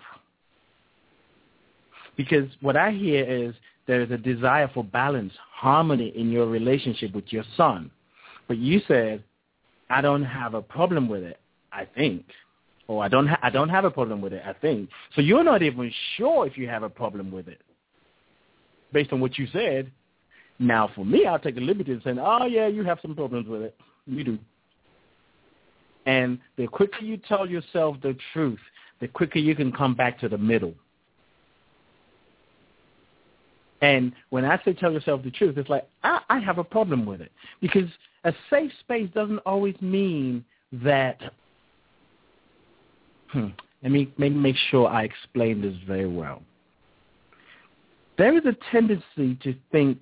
Because what I hear is there is a desire for balance, harmony in your relationship with your son. But you said, I don't have a problem with it, I think. Or I don't have a problem with it, I think. So you're not even sure if you have a problem with it, based on what you said. Now, for me, I'll take the liberty of saying, oh, yeah, you have some problems with it. You do. And the quicker you tell yourself the truth, the quicker you can come back to the middle. And when I say tell yourself the truth, it's like, I have a problem with it. Because a safe space doesn't always mean that, let me make sure I explain this very well. There is a tendency to think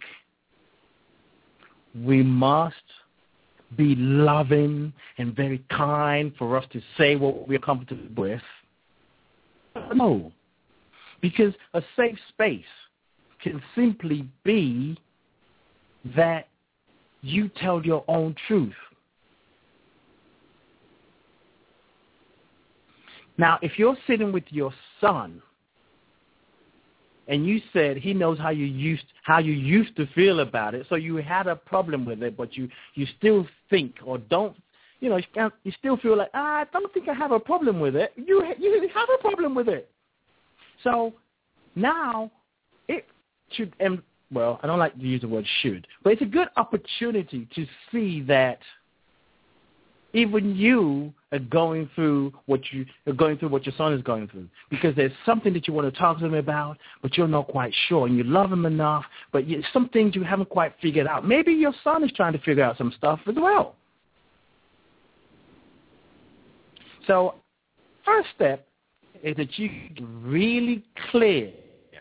we must be loving and very kind for us to say what we're comfortable with. No, because a safe space can simply be that you tell your own truth. Now, if you're sitting with your son, and you said he knows how you used to feel about it, so you had a problem with it, but you still think or don't, you still feel like, I don't think I have a problem with it. You have a problem with it. So now it should, and well, I don't like to use the word should, but it's a good opportunity to see that even you are going through what your son is going through, because there's something that you want to talk to him about, but you're not quite sure, and you love him enough, but some things you haven't quite figured out. Maybe your son is trying to figure out some stuff as well. So, first step is that you get really clear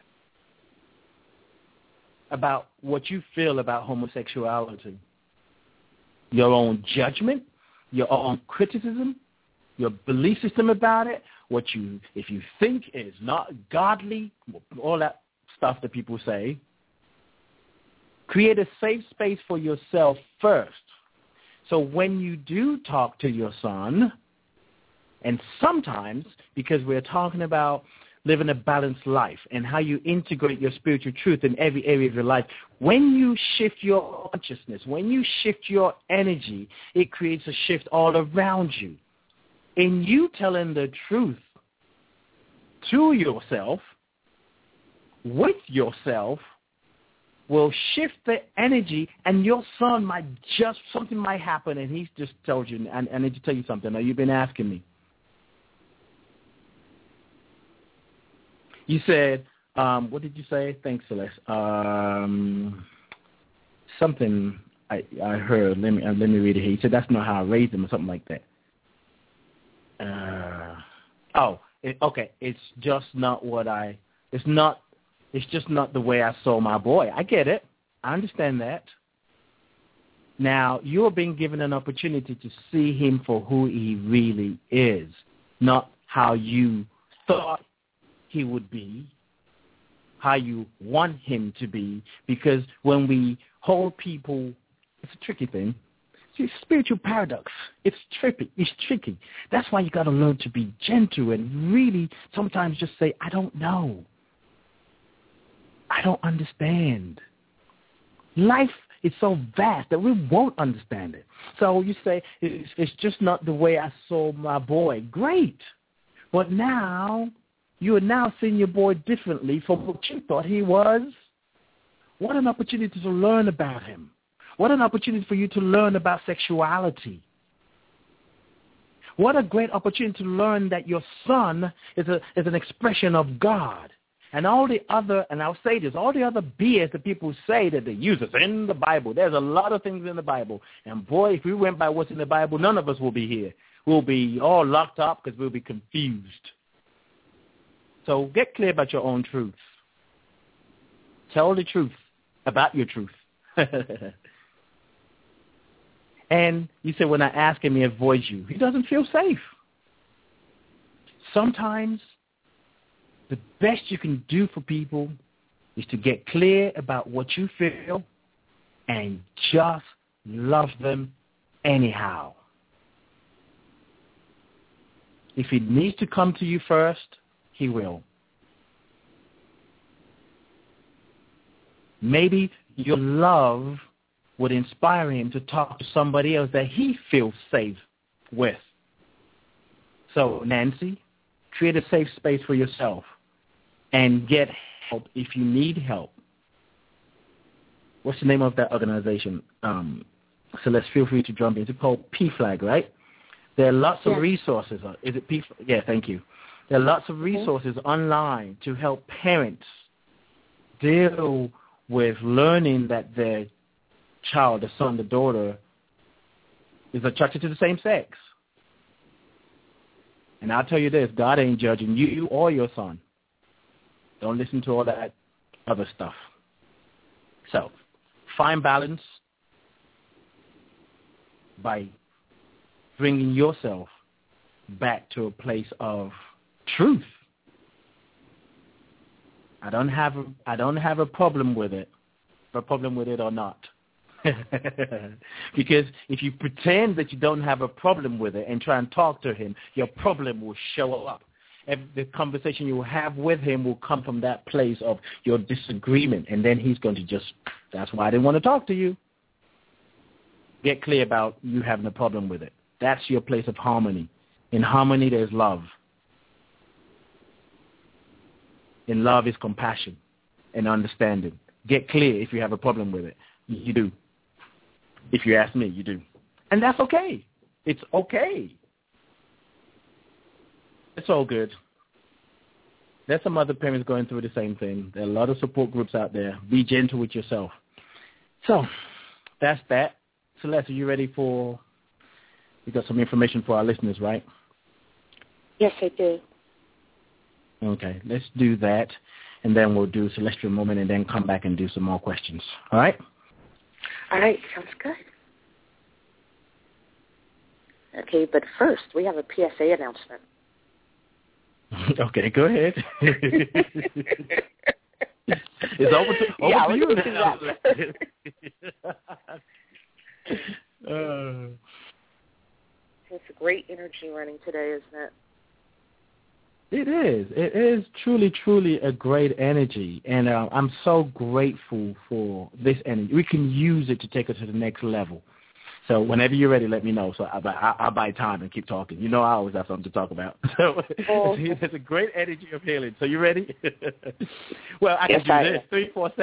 about what you feel about homosexuality, your own judgment, your own criticism, your belief system about it, if you think is not godly, all that stuff that people say. Create a safe space for yourself first. So when you do talk to your son, and sometimes, because we're talking about living a balanced life and how you integrate your spiritual truth in every area of your life, when you shift your consciousness, when you shift your energy, it creates a shift all around you. In you telling the truth to yourself, with yourself, will shift the energy, and your son something might happen, and he's just told you, I need to tell you something. Now, you've been asking me. You said, what did you say? Thanks, Celeste. Something I heard. Let me read it here. You said that's not how I raised him, or something like that. Okay. It's just not It's just not the way I saw my boy. I get it. I understand that. Now, you're being given an opportunity to see him for who he really is, not how you thought he would be, how you want him to be, because when we hold people, it's a tricky thing. See, spiritual paradox. It's tricky. That's why you got to learn to be gentle and really sometimes just say, I don't know. I don't understand. Life is so vast that we won't understand it. So you say, it's just not the way I saw my boy. Great. But now, you are now seeing your boy differently from what you thought he was. What an opportunity to learn about him. What an opportunity for you to learn about sexuality. What a great opportunity to learn that your son is an expression of God. And all the other, and I'll say this, all the other BS that people say that they use is in the Bible. There's a lot of things in the Bible. And boy, if we went by what's in the Bible, none of us will be here. We'll be all locked up because we'll be confused. So get clear about your own truth. Tell the truth about your truth. And you say, when I ask him, he avoids you. He doesn't feel safe. Sometimes the best you can do for people is to get clear about what you feel and just love them anyhow. If he needs to come to you first, he will. Maybe your love would inspire him to talk to somebody else that he feels safe with. So, Nancy, create a safe space for yourself and get help if you need help. What's the name of that organization? Celeste, feel free to jump in. It's called PFLAG, right? There are lots of resources. Is it PFLAG? Yeah, thank you. There are lots of resources online to help parents deal with learning that their child, the son, the daughter, is attracted to the same sex. And I'll tell you this, God ain't judging you or your son. Don't listen to all that other stuff. So, find balance by bringing yourself back to a place of truth. I don't have a problem with it, a problem with it or not. Because if you pretend that you don't have a problem with it and try and talk to him, your problem will show up. the conversation you will have with him will come from that place of your disagreement, and then he's going to that's why I didn't want to talk to you. Get clear about you having a problem with it. That's your place of harmony. In harmony, there's love. In love is compassion and understanding. Get clear if you have a problem with it. You do. If you ask me, you do. And that's okay. It's okay. It's all good. There's some other parents going through the same thing. There are a lot of support groups out there. Be gentle with yourself. So that's that. Celeste, are you ready we got some information for our listeners, right? Yes, I do. Okay, let's do that, and then we'll do Celestial Moment and then come back and do some more questions. All right? All right, sounds good. Okay, but first, we have a PSA announcement. Okay, go ahead. It's over to you now. It's a great energy running today, isn't it? It is. It is truly, truly a great energy, and I'm so grateful for this energy. We can use it to take us to the next level. So whenever you're ready, let me know. So I'll buy time and keep talking. You know I always have something to talk about. So there's a great energy of healing. So you ready? Well, I can do this.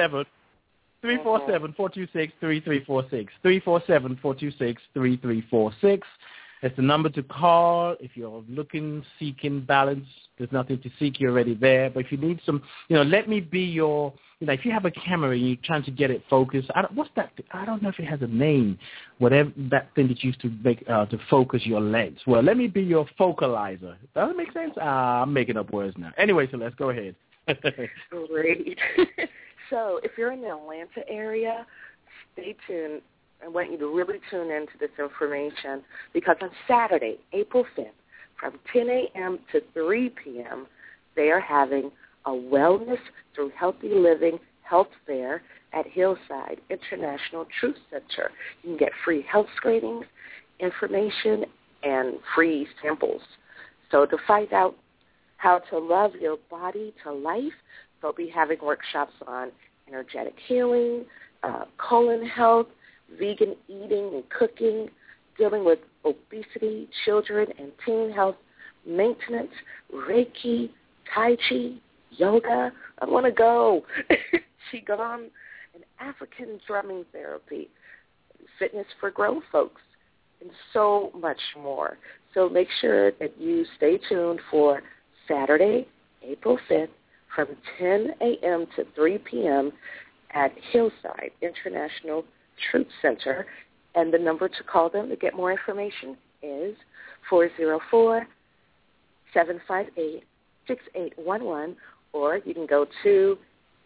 347-426-3346. 347-426-3346. It's the number to call if you're looking, seeking balance. There's nothing to seek. You're already there. But if you need some, let me be your, if you have a camera and you're trying to get it focused, what's that? I don't know if it has a name, whatever that thing that you used to make to focus your lens. Well, let me be your focalizer. Does that make sense? I'm making up words now. Anyway, so let's go ahead. Great. So if you're in the Atlanta area, stay tuned. I want you to really tune into this information because on Saturday, April 5th, from 10 a.m. to 3 p.m., they are having a Wellness Through Healthy Living health fair at Hillside International Truth Center. You can get free health screenings, information, and free samples. So to find out how to love your body to life, they'll be having workshops on energetic healing, colon health, vegan eating and cooking, dealing with obesity, children and teen health, maintenance, Reiki, Tai Chi, yoga. I want to go. Qigong, and African drumming therapy, fitness for grown folks, and so much more. So make sure that you stay tuned for Saturday, April 5th, from 10 a.m. to 3 p.m. at Hillside International Truth Center, and the number to call them to get more information is 404-758-6811, or you can go to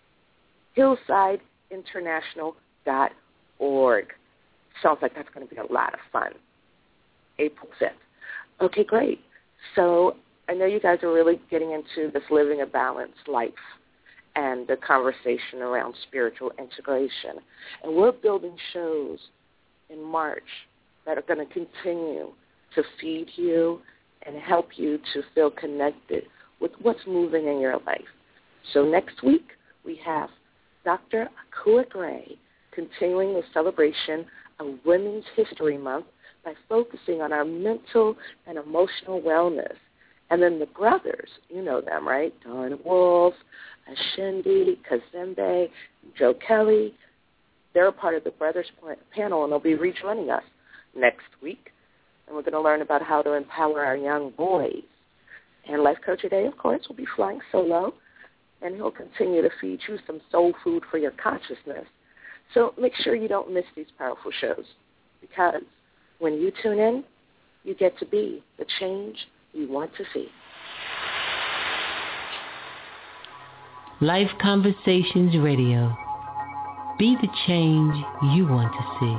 hillsideinternational.org. Sounds like that's going to be a lot of fun. April 5th. Okay, great. So I know you guys are really getting into this living a balanced life and the conversation around spiritual integration. And we're building shows in March that are going to continue to feed you and help you to feel connected with what's moving in your life. So next week, we have Dr. Akua Gray continuing the celebration of Women's History Month by focusing on our mental and emotional wellness. And then the brothers, you know them, right? Don Wolf, Ashindi, Kazembe, Joe Kelly. They're a part of the Brothers panel, and they'll be rejoining us next week. And we're going to learn about how to empower our young boys. And Life Coach today, of course, will be flying solo, and he'll continue to feed you some soul food for your consciousness. So make sure you don't miss these powerful shows, because when you tune in, you get to be the change you want to see. Life Conversations Radio. Be the change you want to see.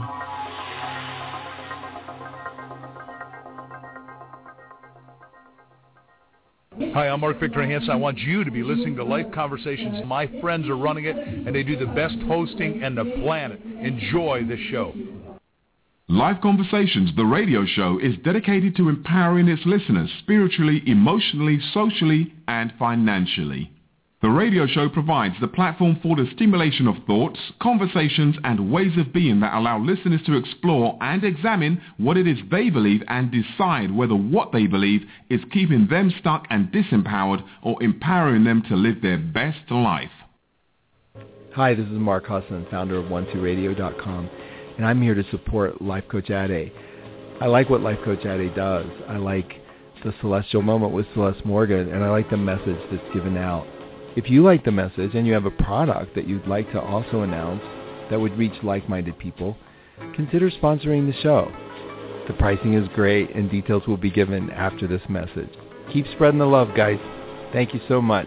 Hi, I'm Mark Victor Hansen. I want you to be listening to Life Conversations. My friends are running it, and they do the best hosting on the planet. Enjoy the show. Life Conversations, the radio show, is dedicated to empowering its listeners spiritually, emotionally, socially, and financially. The radio show provides the platform for the stimulation of thoughts, conversations, and ways of being that allow listeners to explore and examine what it is they believe and decide whether what they believe is keeping them stuck and disempowered or empowering them to live their best life. Hi, this is Mark Husson, founder of 12radio.com, and I'm here to support Life Coach Ade. I like what Life Coach Ade does. I like the Celestial Moment with Celeste Morgan, and I like the message that's given out. If you like the message and you have a product that you'd like to also announce that would reach like-minded people, consider sponsoring the show. The pricing is great and details will be given after this message. Keep spreading the love, guys. Thank you so much.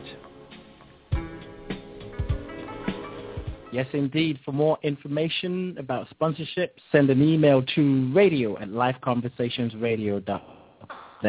Yes, indeed. For more information about sponsorship, send an email to radio@lifeconversationsradio.com.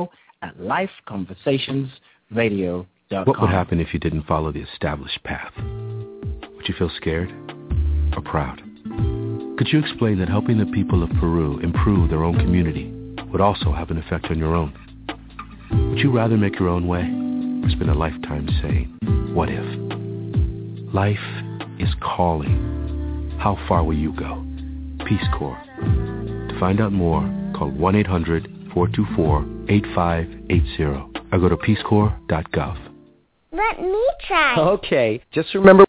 radio@lifeconversationsradio.com. What would happen if you didn't follow the established path? Would you feel scared or proud? Could you explain that helping the people of Peru improve their own community would also have an effect on your own? Would you rather make your own way or spend a lifetime saying, what if? Life is calling. How far will you go? Peace Corps. To find out more, call 1-800-424-8580 or go to peacecorps.gov. Let me try. Okay, just remember...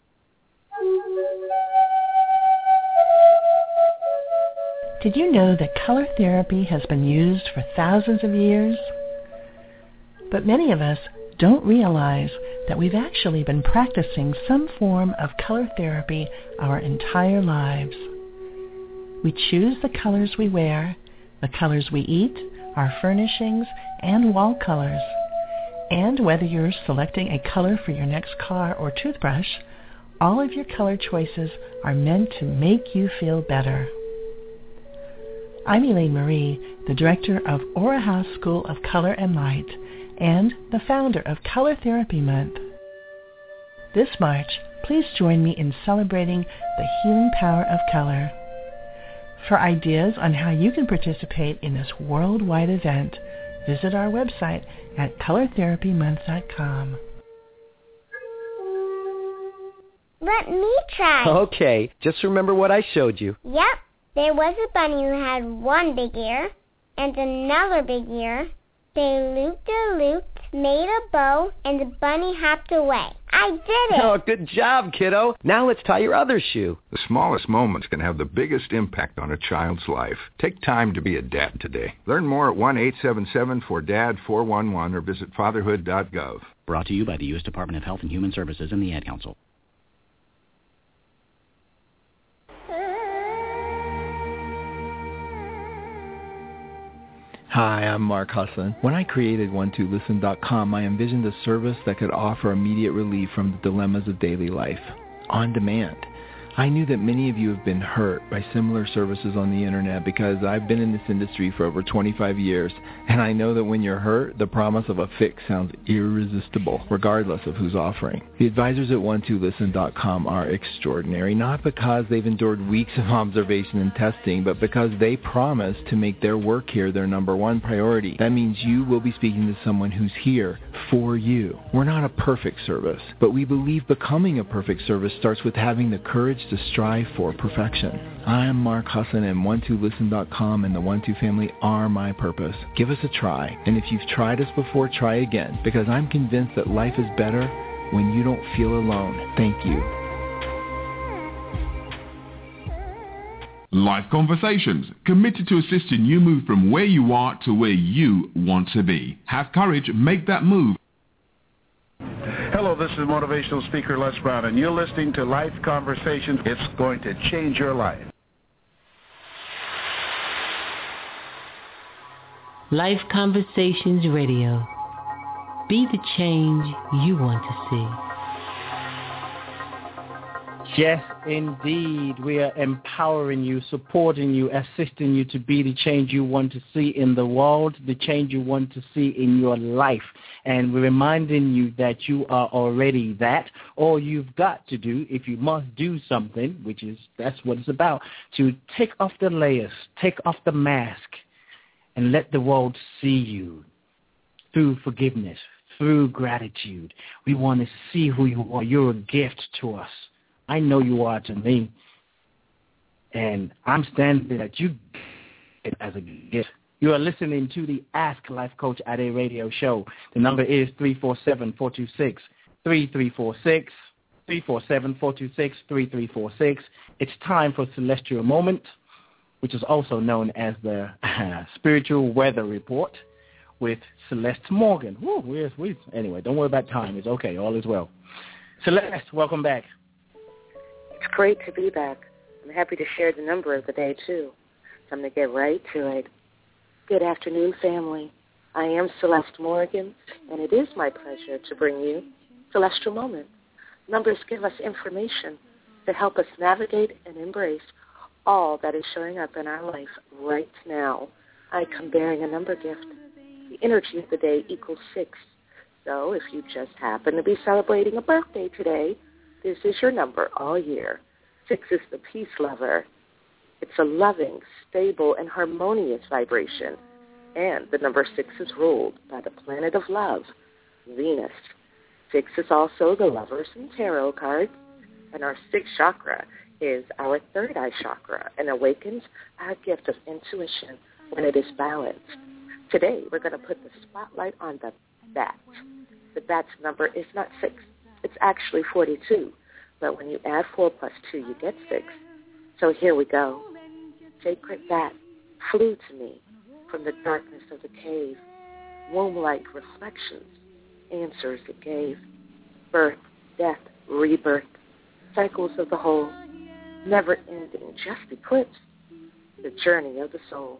Did you know that color therapy has been used for thousands of years? But many of us don't realize that we've actually been practicing some form of color therapy our entire lives. We choose the colors we wear, the colors we eat, our furnishings, and wall colors. And whether you're selecting a color for your next car or toothbrush, all of your color choices are meant to make you feel better. I'm Elaine Marie, the director of Aura House School of Color and Light and the founder of Color Therapy Month. This March, please join me in celebrating the healing power of color. For ideas on how you can participate in this worldwide event, visit our website at colortherapymonth.com. Let me try. Okay, just remember what I showed you. Yep, there was a bunny who had one big ear and another big ear. They looped, made a bow, and the bunny hopped away. I did it! Oh, good job, kiddo. Now let's tie your other shoe. The smallest moments can have the biggest impact on a child's life. Take time to be a dad today. Learn more at 1-877-4DAD-411 or visit fatherhood.gov. Brought to you by the U.S. Department of Health and Human Services and the Ad Council. Hi, I'm Mark Husson. When I created 12listen.com, I envisioned a service that could offer immediate relief from the dilemmas of daily life, on demand. I knew that many of you have been hurt by similar services on the internet because I've been in this industry for over 25 years, and I know that when you're hurt, the promise of a fix sounds irresistible, regardless of who's offering. The advisors at 12listen.com are extraordinary, not because they've endured weeks of observation and testing, but because they promise to make their work here their number one priority. That means you will be speaking to someone who's here for you. We're not a perfect service, but we believe becoming a perfect service starts with having the courage to strive for perfection. I am Mark Husson, and 12listen.com and the 12 family are my purpose. Give us a try, and if you've tried us before, try again, because I'm convinced that life is better when you don't feel alone. Thank you. Life Conversations, committed to assisting you move from where you are to where you want to be. Have courage, make that move. Hello, this is motivational speaker Les Brown, and you're listening to Life Conversations. It's going to change your life. Life Conversations Radio. Be the change you want to see. Yes, indeed. We are empowering you, supporting you, assisting you to be the change you want to see in the world, the change you want to see in your life. And we're reminding you that you are already that. All you've got to do, if you must do something, that's what it's about, to take off the layers, take off the mask, and let the world see you through forgiveness, through gratitude. We want to see who you are. You're a gift to us. I know you are to me. And I'm standing that you get as a gift. You are listening to the Ask Life Coach Ade radio show. The number is 347-426-3346, 347-426-3346. It's time for Celestial Moment, which is also known as the Spiritual Weather Report with Celeste Morgan. Anyway, don't worry about time. It's okay. All is well. Celeste, welcome back. It's great to be back. I'm happy to share the number of the day, too. So I'm going to get right to it. Good afternoon, family. I am Celeste Morgan, and it is my pleasure to bring you Celestial Moment. Numbers give us information to help us navigate and embrace all that is showing up in our life right now. I come bearing a number gift. The energy of the day equals 6. So if you just happen to be celebrating a birthday today, this is your number all year. 6 is the peace lover. It's a loving, stable, and harmonious vibration. And the number 6 is ruled by the planet of love, Venus. 6 is also the Lovers and Tarot cards. And our 6th chakra is our third eye chakra and awakens our gift of intuition when it is balanced. Today, we're going to put the spotlight on the bat. The bat's number is not 6. It's actually 42, but when you add 4 plus 2, you get 6. So here we go. Sacred bat flew to me from the darkness of the cave. Womb-like reflections, answers it gave. Birth, death, rebirth, cycles of the whole, never ending, just eclipse, the journey of the soul.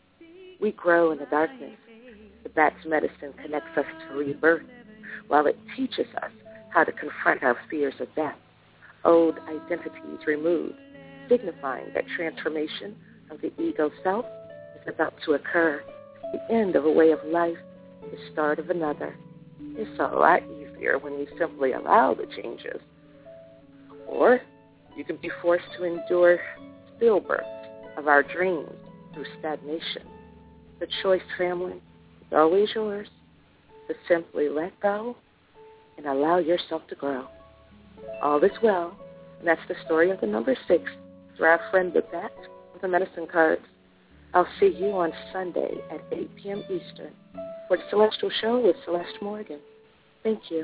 We grow in the darkness. The bat's medicine connects us to rebirth, while it teaches us how to confront our fears of death. Old identities removed, signifying that transformation of the ego self is about to occur. The end of a way of life, the start of another. It's a lot easier when you simply allow the changes. Or you can be forced to endure stillbirth of our dreams through stagnation. The choice, family, is always yours to simply let go and allow yourself to grow. All is well, and that's the story of the number 6 through our friend the bat with the medicine cards. I'll see you on Sunday at 8 p.m. Eastern for the Celestial Show with Celeste Morgan. Thank you.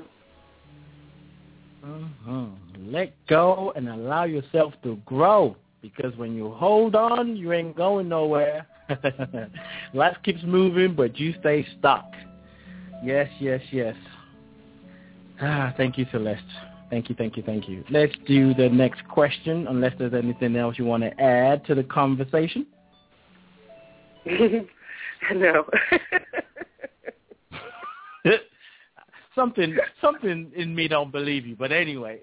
Let go and allow yourself to grow, because when you hold on, you ain't going nowhere. Life keeps moving, but you stay stuck. Yes. Thank you, Celeste. Thank you. Let's do the next question, unless there's anything else you want to add to the conversation. No. Something in me don't believe you, but anyway.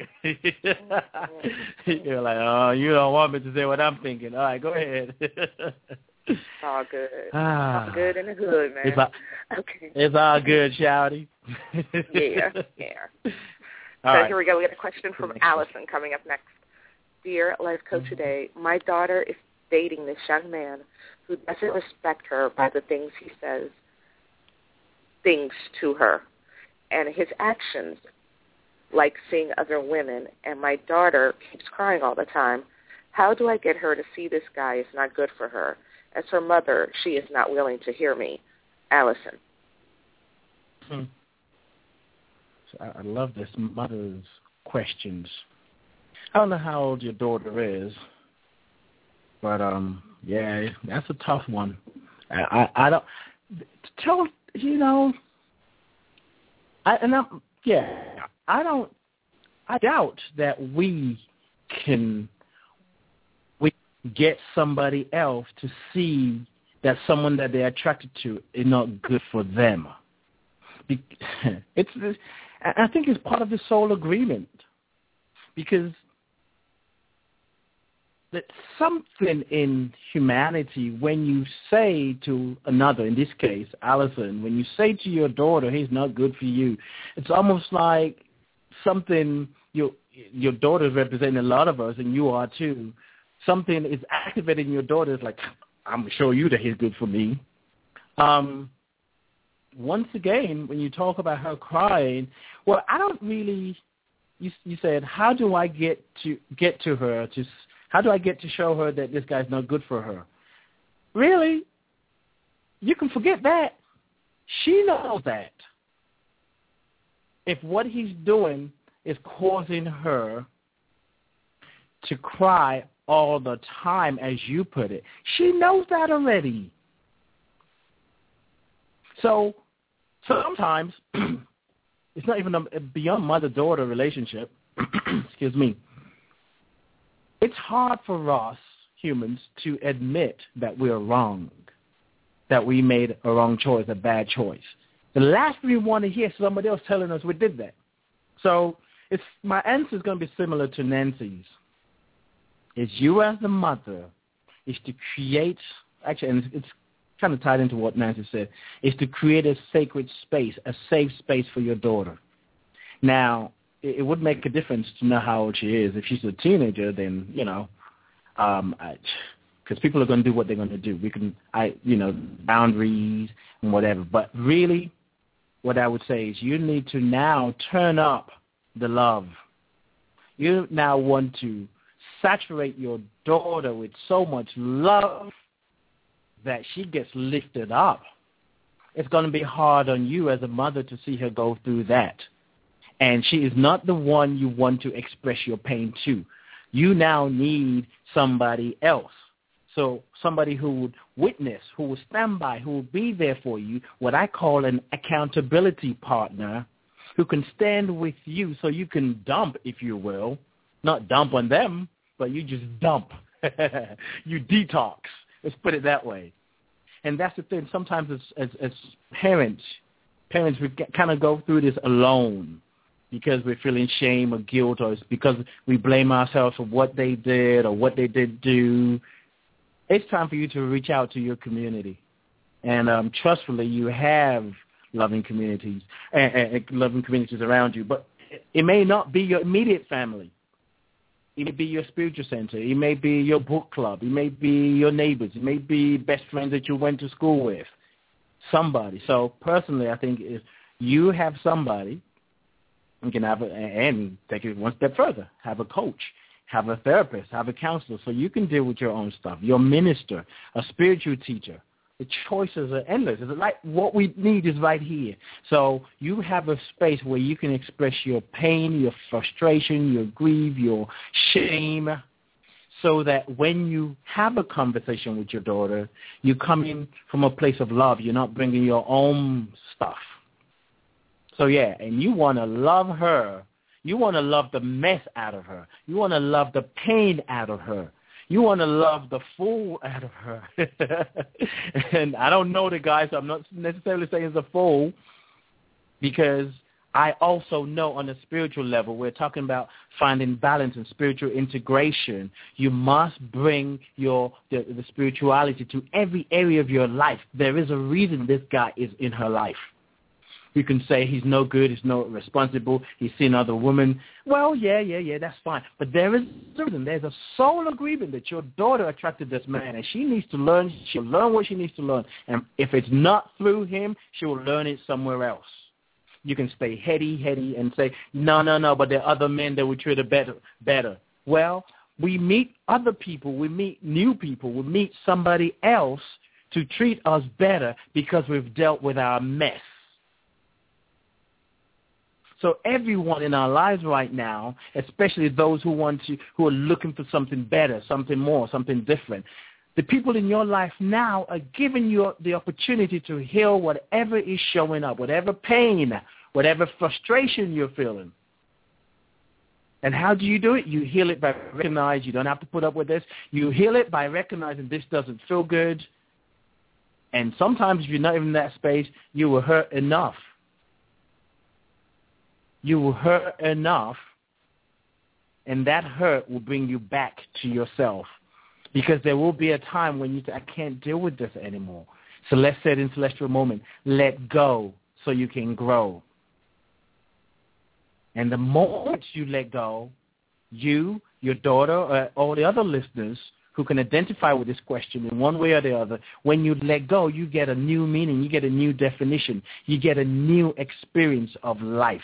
You're like, oh, you don't want me to say what I'm thinking. All right, go ahead. All good. All good in the hood, man. It's all good, Shouty. Yeah. All right. Here we go. We got a question from Allison coming up next. Dear Life Coach today, my daughter is dating this young man who doesn't respect her by the things he says, things to her, and his actions, like seeing other women, and my daughter keeps crying all the time. How do I get her to see this guy is not good for her? As her mother, she is not willing to hear me. Allison. I love this mother's questions. I don't know how old your daughter is, but yeah, that's a tough one. I don't tell I doubt that we get somebody else to see that someone that they're attracted to is not good for them. I think it's part of the soul agreement, because that something in humanity, when you say to another, in this case, Allison, when you say to your daughter, he's not good for you, it's almost like something your daughter is representing a lot of us, and you are too. Something is activating your daughter. It's like, I'm going to show you that he's good for me. Once again, when you talk about her crying, well, I don't really, you said, how do I get to her? How do I get to show her that this guy's not good for her? Really? You can forget that. She knows that. If what he's doing is causing her to cry all the time, as you put it, she knows that already. So sometimes it's not even a beyond mother-daughter relationship. Excuse me. It's hard for us humans to admit that we are wrong, that we made a wrong choice, a bad choice. The last thing we want to hear is somebody else telling us we did that. So my answer is going to be similar to Nancy's. It's you as the mother is to create, actually, and it's kind of tied into what Nancy said, is to create a sacred space, a safe space for your daughter. Now, it would make a difference to know how old she is. If she's a teenager, then, because people are going to do what they're going to do. Boundaries and whatever. But really, what I would say is you need to now turn up the love. You now want to saturate your daughter with so much love that she gets lifted up. It's going to be hard on you as a mother to see her go through that. And she is not the one you want to express your pain to. You now need somebody else. So somebody who would witness, who will stand by, who will be there for you, what I call an accountability partner, who can stand with you so you can dump, if you will. Not dump on them, but you just dump. You detox. Let's put it that way. And that's the thing. Sometimes as parents, we kind of go through this alone because we're feeling shame or guilt, or it's because we blame ourselves for what they did or what they did do. It's time for you to reach out to your community. And trustfully, you have loving communities around you. But it may not be your immediate family. It may be your spiritual center. It may be your book club. It may be your neighbors. It may be best friends that you went to school with. Somebody. So personally, I think if you have somebody, you can have and take it one step further. Have a coach. Have a therapist. Have a counselor so you can deal with your own stuff. Your minister, a spiritual teacher. The choices are endless. It's like what we need is right here. So you have a space where you can express your pain, your frustration, your grief, your shame, so that when you have a conversation with your daughter, you come in from a place of love. You're not bringing your own stuff. So, yeah, and you want to love her. You want to love the mess out of her. You want to love the pain out of her. You want to love the fool out of her. And I don't know the guy, so I'm not necessarily saying he's a fool, because I also know on a spiritual level, we're talking about finding balance and spiritual integration. You must bring the spirituality to every area of your life. There is a reason this guy is in her life. You can say he's no good, he's not responsible, he's seen other women. Well, yeah, that's fine. But there is a reason. There's a soul agreement that your daughter attracted this man, and she needs to learn. She'll learn what she needs to learn. And if it's not through him, she will learn it somewhere else. You can stay heady and say, no, but there are other men that will treat her better. Well, we meet other people, we meet new people, we meet somebody else to treat us better because we've dealt with our mess. So everyone in our lives right now, especially those who are looking for something better, something more, something different, the people in your life now are giving you the opportunity to heal whatever is showing up, whatever pain, whatever frustration you're feeling. And how do you do it? You heal it by recognizing you don't have to put up with this. You heal it by recognizing this doesn't feel good. And sometimes if you're not even in that space, you will hurt enough. You will hurt enough, and that hurt will bring you back to yourself. Because there will be a time when you say, I can't deal with this anymore. So let's say it in Celestial Moment, let go so you can grow. And the moment you let go, you, your daughter, all the other listeners who can identify with this question in one way or the other, when you let go, you get a new meaning, you get a new definition, you get a new experience of life.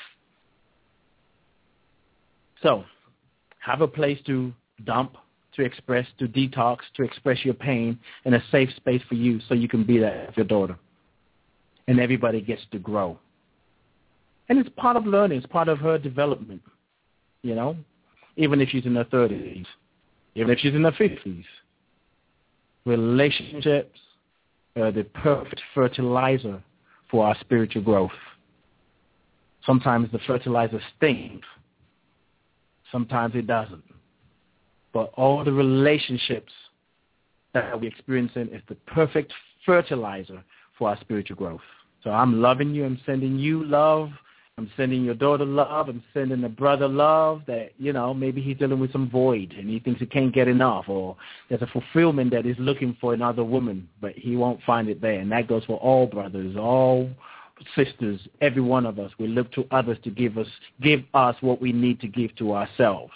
So have a place to dump, to express, to detox, to express your pain, and a safe space for you so you can be there for your daughter. And everybody gets to grow. And it's part of learning. It's part of her development, you know, even if she's in her 30s, even if she's in her 50s. Relationships are the perfect fertilizer for our spiritual growth. Sometimes the fertilizer stinks. Sometimes it doesn't. But all the relationships that we're experiencing is the perfect fertilizer for our spiritual growth. So I'm loving you. I'm sending you love. I'm sending your daughter love. I'm sending the brother love that, you know, maybe he's dealing with some void and he thinks he can't get enough, or there's a fulfillment that he's looking for in other women, but he won't find it there. And that goes for all brothers, all sisters, every one of us. We look to others to give us what we need to give to ourselves.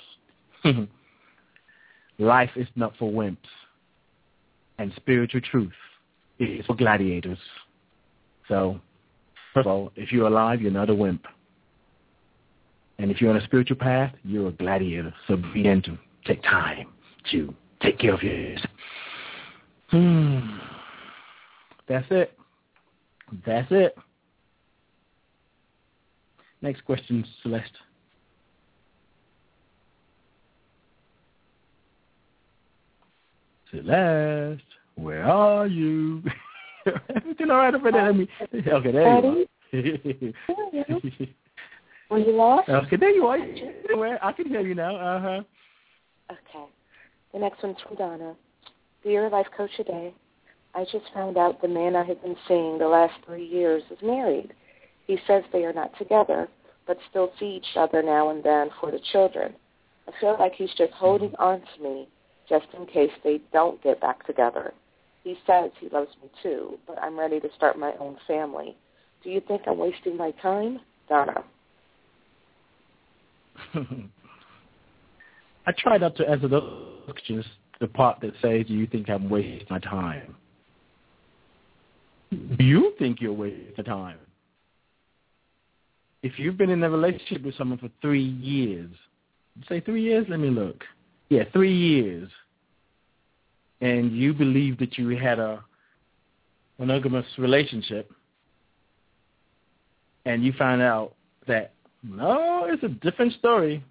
Life is not for wimps, and spiritual truth is for gladiators. So, first of all, if you're alive, you're not a wimp. And if you're on a spiritual path, you're a gladiator. So begin to take time to take care of yours. That's it. That's it. Next question, Celeste. Celeste, where are you? Everything all right over there? Okay, there you are. Were you lost? Okay, there you are. I can hear you now. Uh-huh. Okay. The next one's from Donna. Dear Life Coach today, I just found out the man I have been seeing the last 3 years is married. He says they are not together, but still see each other now and then for the children. I feel like he's just holding on to me just in case they don't get back together. He says he loves me too, but I'm ready to start my own family. Do you think I'm wasting my time? Donna. I try not to answer those questions, the part that says, do you think I'm wasting my time? Do you think you're wasting time? If you've been in a relationship with someone for 3 years, say 3 years? Let me look. Yeah, 3 years. And you believe that you had a monogamous relationship, and you find out that, no, it's a different story.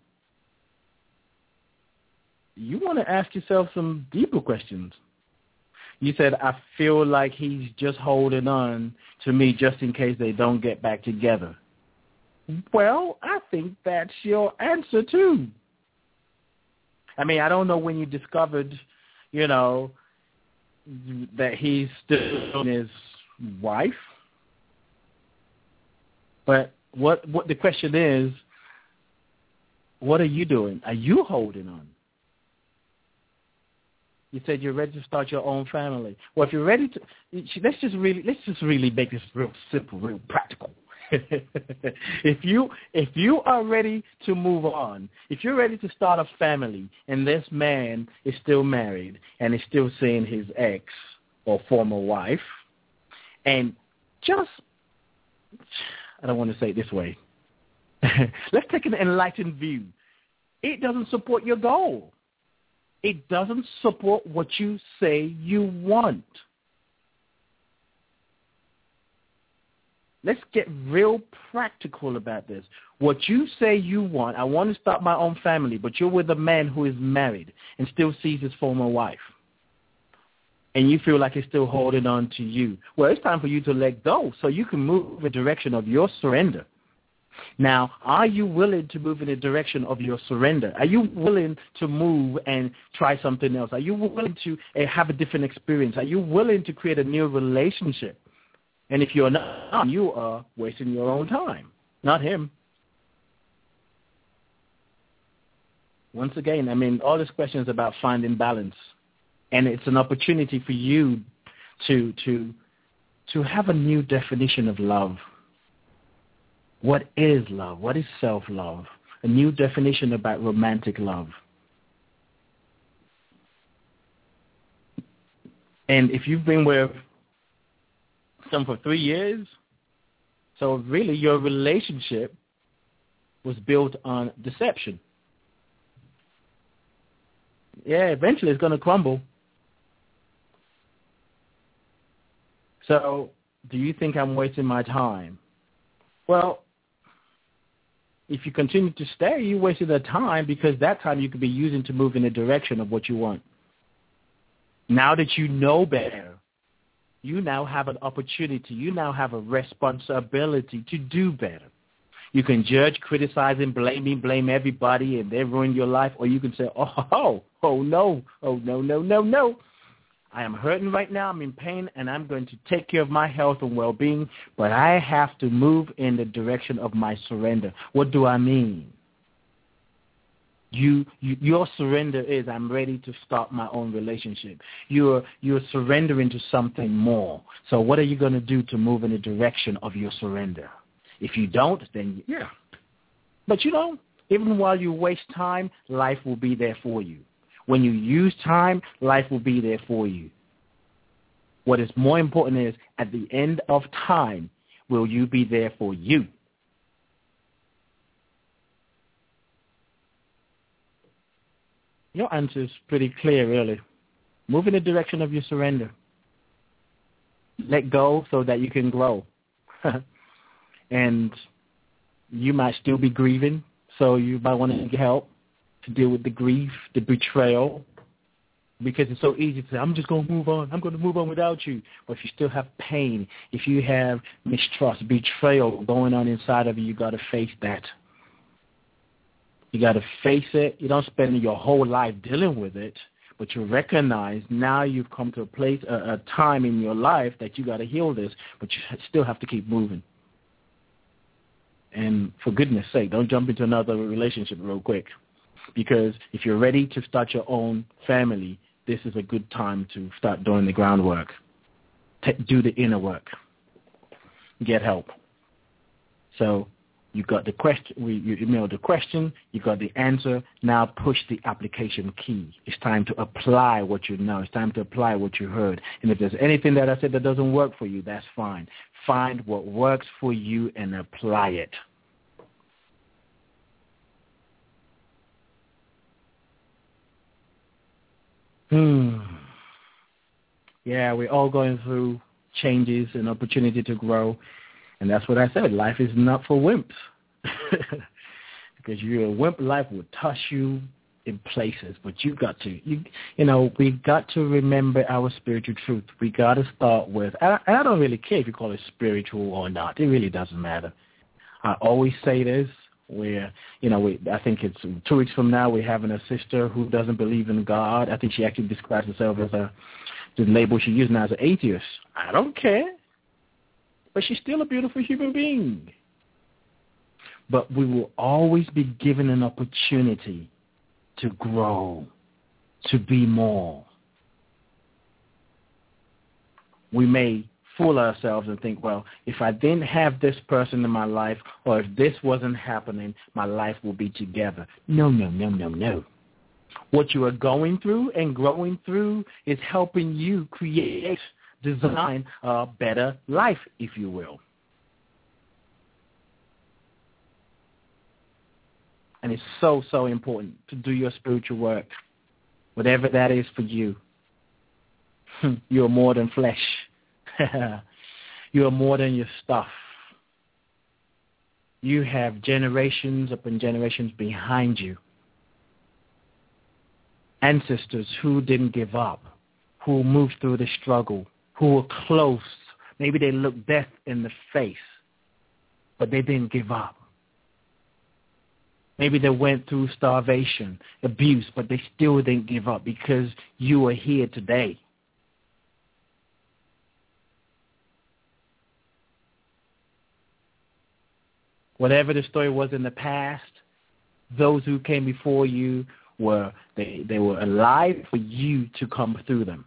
You want to ask yourself some deeper questions. You said, I feel like he's just holding on to me just in case they don't get back together. Well, I think that's your answer, too. I mean, I don't know when you discovered, you know, that he's still his wife. But what the question is, what are you doing? Are you holding on? You said you're ready to start your own family. Well, if you're ready to, let's just really make this real simple, real practical. If you are ready to move on, if you're ready to start a family, and this man is still married and is still seeing his ex or former wife, and just, I don't want to say it this way. Let's take an enlightened view. It doesn't support your goal. It doesn't support what you say you want. Let's get real practical about this. What you say you want, I want to start my own family, but you're with a man who is married and still sees his former wife. And you feel like he's still holding on to you. Well, it's time for you to let go so you can move in the direction of your surrender. Now, are you willing to move in the direction of your surrender? Are you willing to move and try something else? Are you willing to have a different experience? Are you willing to create a new relationship? And if you're not, you are wasting your own time, not him. Once again, I mean, all this question is about finding balance. And it's an opportunity for you to have a new definition of love. What is love? What is self-love? A new definition about romantic love. And if you've been with someone for 3 years, so really your relationship was built on deception. Yeah, eventually it's going to crumble. So do you think I'm wasting my time? Well, if you continue to stay, you wasted the time, because that time you could be using to move in the direction of what you want. Now that you know better, you now have an opportunity, you now have a responsibility to do better. You can judge, criticize, and blame everybody, and they ruin your life. Or you can say, no. I am hurting right now, I'm in pain, and I'm going to take care of my health and well-being, but I have to move in the direction of my surrender. What do I mean? Your surrender is, I'm ready to start my own relationship. You're surrendering to something more. So what are you going to do to move in the direction of your surrender? If you don't, then yeah. But even while you waste time, life will be there for you. When you use time, life will be there for you. What is more important is, at the end of time, will you be there for you? Your answer is pretty clear, really. Move in the direction of your surrender. Let go so that you can grow. And you might still be grieving, so you might want to get help to deal with the grief, the betrayal, because it's so easy to say, I'm just going to move on. I'm going to move on without you. But if you still have pain, if you have mistrust, betrayal going on inside of you, you got to face that. You got to face it. You don't spend your whole life dealing with it, but you recognize now you've come to a place, a time in your life that you got to heal this, but you still have to keep moving. And for goodness sake, don't jump into another relationship real quick, because if you're ready to start your own family, this is a good time to start doing the groundwork. Do the inner work. Get help. So you got the question, you emailed the question, you got the answer, now push the application key. It's time to apply what you know. It's time to apply what you heard. And if there's anything that I said that doesn't work for you, that's fine. Find what works for you and apply it. Yeah, we're all going through changes and opportunity to grow. And that's what I said. Life is not for wimps. Because you're a wimp, life will toss you in places. But you got to, we got to remember our spiritual truth. We got to start with, and I don't really care if you call it spiritual or not. It really doesn't matter. I always say this, where, I think it's 2 weeks from now, we're having a sister who doesn't believe in God. I think she actually describes herself as the label she uses now as an atheist. I don't care. But she's still a beautiful human being. But we will always be given an opportunity to grow, to be more. We may fool ourselves and think, well, if I didn't have this person in my life, or if this wasn't happening, my life will be together. No. What you are going through and growing through is helping you design a better life, if you will. And it's so, so important to do your spiritual work, whatever that is for you. You're more than flesh. You are more than your stuff. You have generations upon generations behind you. Ancestors who didn't give up, who moved through the struggle, who were close. Maybe they looked death in the face, but they didn't give up. Maybe they went through starvation, abuse, but they still didn't give up because you are here today. Whatever the story was in the past, those who came before you were alive for you to come through them.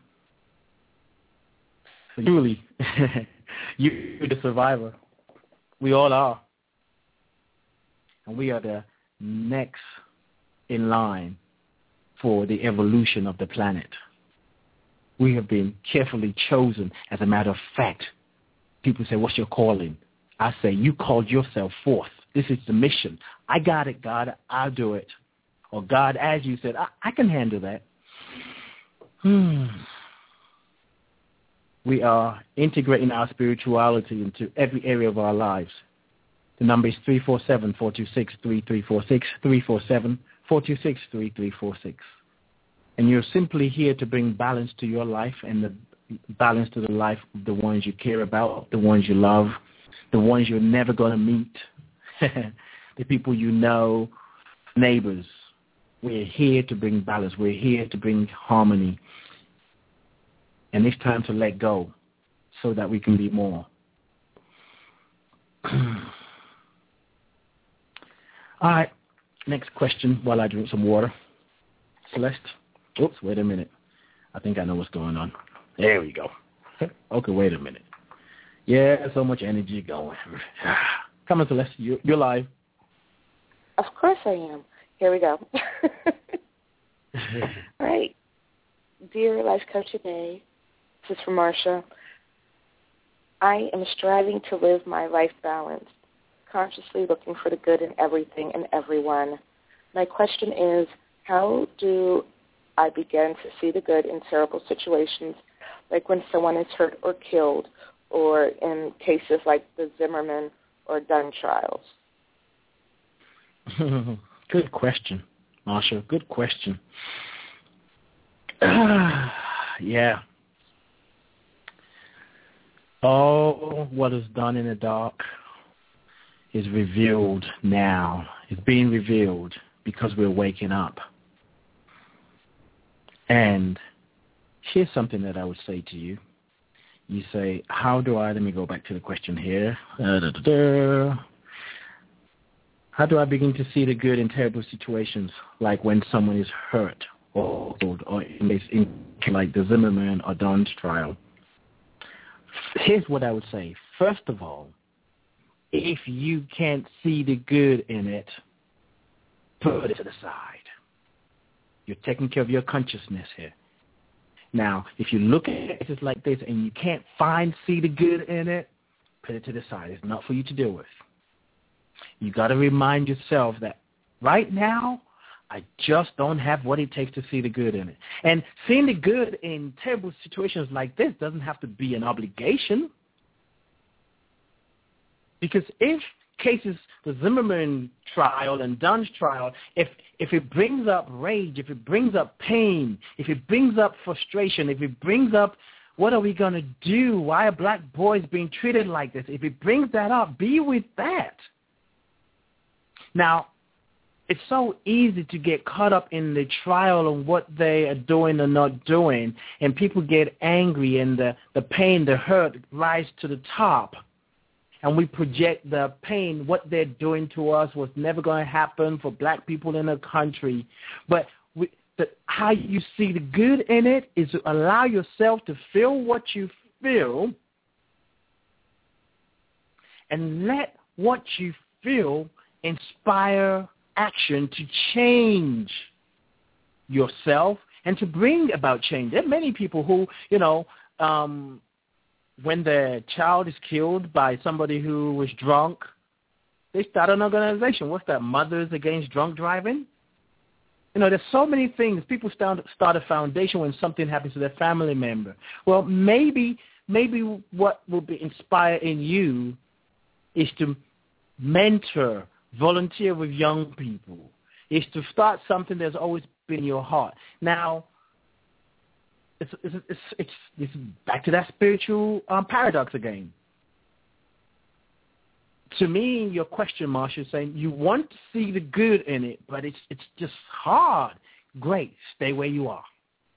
So truly, you're the survivor. We all are. And we are the next in line for the evolution of the planet. We have been carefully chosen. As a matter of fact, people say, what's your calling? I say, you called yourself forth. This is the mission. I got it, God. I'll do it. Or God, as you said, I can handle that. We are integrating our spirituality into every area of our lives. The number is 347-426-3346, 347-426-3346. And you're simply here to bring balance to your life and the balance to the life of the ones you care about, the ones you love, the ones you're never going to meet, the people you know, neighbors. We're here to bring balance. We're here to bring harmony. And it's time to let go so that we can be more. All right. Next question while I drink some water. Celeste. Oops, wait a minute. I think I know what's going on. There we go. Okay, wait a minute. Yeah, so much energy going. Come on, Celeste. You're live. Of course I am. Here we go. All right. Dear Life Coach today, this is from Marsha. I am striving to live my life balanced, consciously looking for the good in everything and everyone. My question is, how do I begin to see the good in terrible situations, like when someone is hurt or killed, or in cases like the Zimmerman or Dunn trials? Good question, Marsha. Good question. Yeah. All what is done in the dark is revealed now. It's being revealed because we're waking up. And here's something that I would say to you. You say, let me go back to the question here. How do I begin to see the good in terrible situations, like when someone is hurt or in like the Zimmerman or Dunn's trial? Here's what I would say. First of all, if you can't see the good in it, put it to the side. You're taking care of your consciousness here. Now, if you look at it like this and you can't see the good in it, put it to the side. It's not for you to deal with. You got to remind yourself that right now, I just don't have what it takes to see the good in it. And seeing the good in terrible situations like this doesn't have to be an obligation. Because if cases, the Zimmerman trial and Dunn's trial, if it brings up rage, if it brings up pain, if it brings up frustration, if it brings up what are we going to do, why are black boys being treated like this, if it brings that up, be with that. Now, it's so easy to get caught up in the trial of what they are doing or not doing, and people get angry and the pain, the hurt rise to the top. And we project the pain, what they're doing to us was never going to happen for black people in the country. But how you see the good in it is to allow yourself to feel what you feel and let what you feel inspire action to change yourself and to bring about change. There are many people who, when their child is killed by somebody who was drunk, they start an organization. What's that? Mothers Against Drunk Driving? There's so many things. People start a foundation when something happens to their family member. Well, maybe what will be inspired in you is to mentor, volunteer with young people, is to start something that's always been in your heart. Now, it's back to that spiritual paradox again. To me, your question, Marsha, is saying you want to see the good in it, but it's just hard. Great. Stay where you are.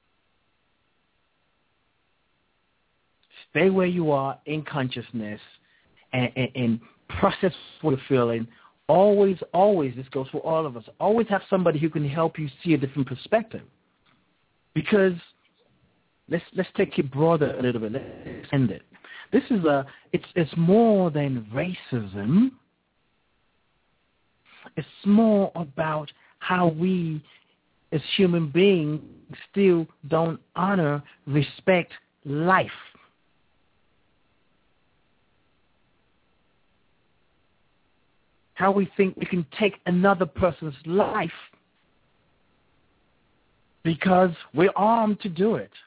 Stay where you are in consciousness and process what you're feeling always, this goes for all of us, always have somebody who can help you see a different perspective. Because let's take it broader a little bit. Let's extend it. This is it's more than racism. It's more about how we as human beings still don't honor, respect life. How we think we can take another person's life because we're armed to do it.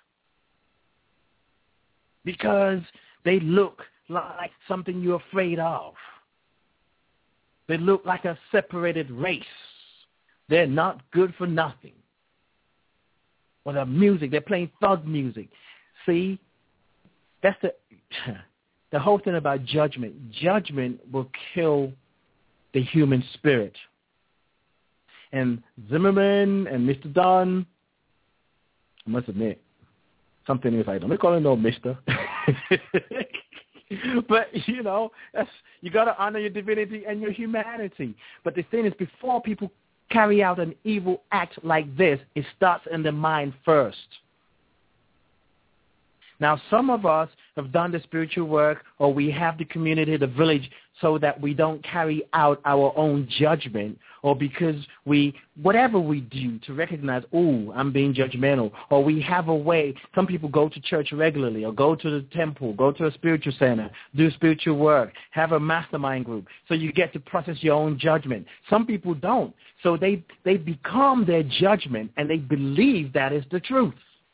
Because they look like something you're afraid of. They look like a separated race. They're not good for nothing. Or the music, they're playing thug music. See, that's the whole thing about judgment. Judgment will kill the human spirit. And Zimmerman and Mr. Dunn, I must admit, something is like, don't call him no mister. But, you know, you got to honor your divinity and your humanity. But the thing is, before people carry out an evil act like this, it starts in the mind first. Now, some of us have done the spiritual work, or we have the community, the village, so that we don't carry out our own judgment, or because whatever we do to recognize, oh, I'm being judgmental, or we have a way. Some people go to church regularly, or go to the temple, go to a spiritual center, do spiritual work, have a mastermind group, so you get to process your own judgment. Some people don't. So they become their judgment, and they believe that is the truth.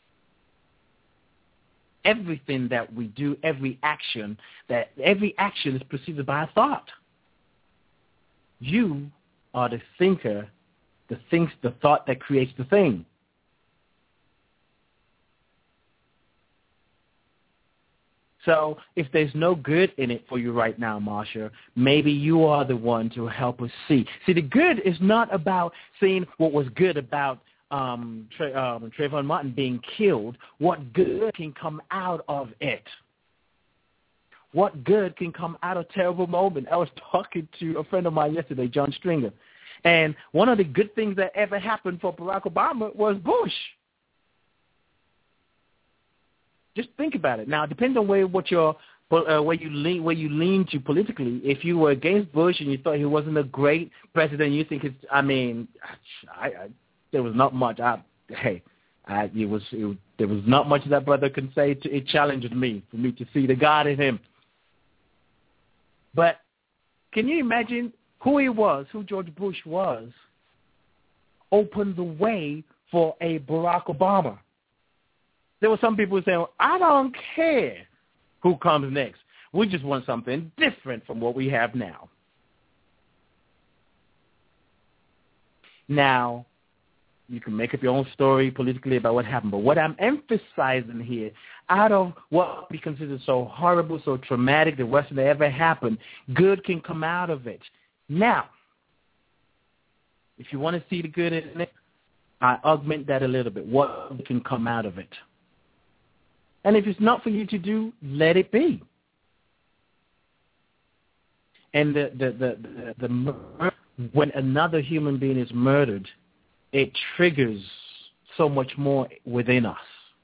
Everything that we do, every action is preceded by a thought. You are the thinker, the thought that creates the thing. So if there's no good in it for you right now, Marsha, maybe you are the one to help us see. See, the good is not about seeing what was good about Trayvon Martin being killed. What good can come out of it? What good can come out of a terrible moment? I was talking to a friend of mine yesterday, John Stringer, and one of the good things that ever happened for Barack Obama was Bush. Just think about it. Now, it depends on where you lean to politically. If you were against Bush and you thought he wasn't a great president, you think there was not much. There was not much that brother could say. It challenged me for me to see the God in him. But can you imagine who he was, who George Bush was, opened the way for a Barack Obama? There were some people saying, I don't care who comes next. We just want something different from what we have now. Now, you can make up your own story politically about what happened. But what I'm emphasizing here, out of what we consider so horrible, so traumatic, the worst that ever happened, good can come out of it. Now, if you want to see the good in it, I augment that a little bit. What can come out of it? And if it's not for you to do, let it be. And when another human being is murdered, it triggers so much more within us.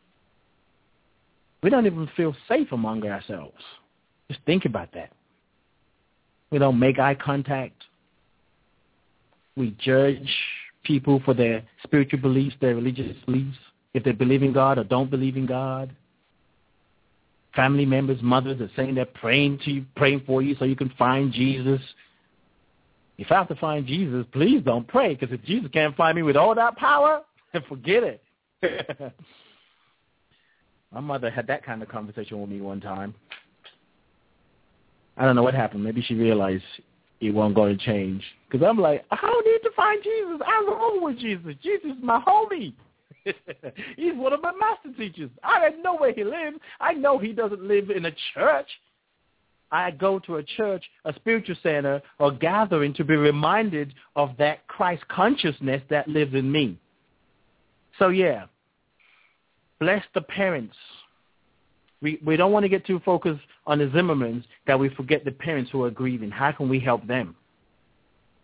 We don't even feel safe among ourselves. Just think about that. We don't make eye contact. We judge people for their spiritual beliefs, their religious beliefs, if they believe in God or don't believe in God. Family members, mothers are saying they're praying for you so you can find Jesus. If I have to find Jesus, please don't pray, because if Jesus can't find me with all that power, forget it. My mother had that kind of conversation with me one time. I don't know what happened. Maybe she realized it wasn't going to change. Because I'm like, I don't need to find Jesus. I roll with Jesus. Jesus is my homie. He's one of my master teachers. I know where he lives. I know he doesn't live in a church. I go to a church, a spiritual center, or gathering to be reminded of that Christ consciousness that lives in me. So, yeah, bless the parents. We don't want to get too focused on the Zimmermans that we forget the parents who are grieving. How can we help them?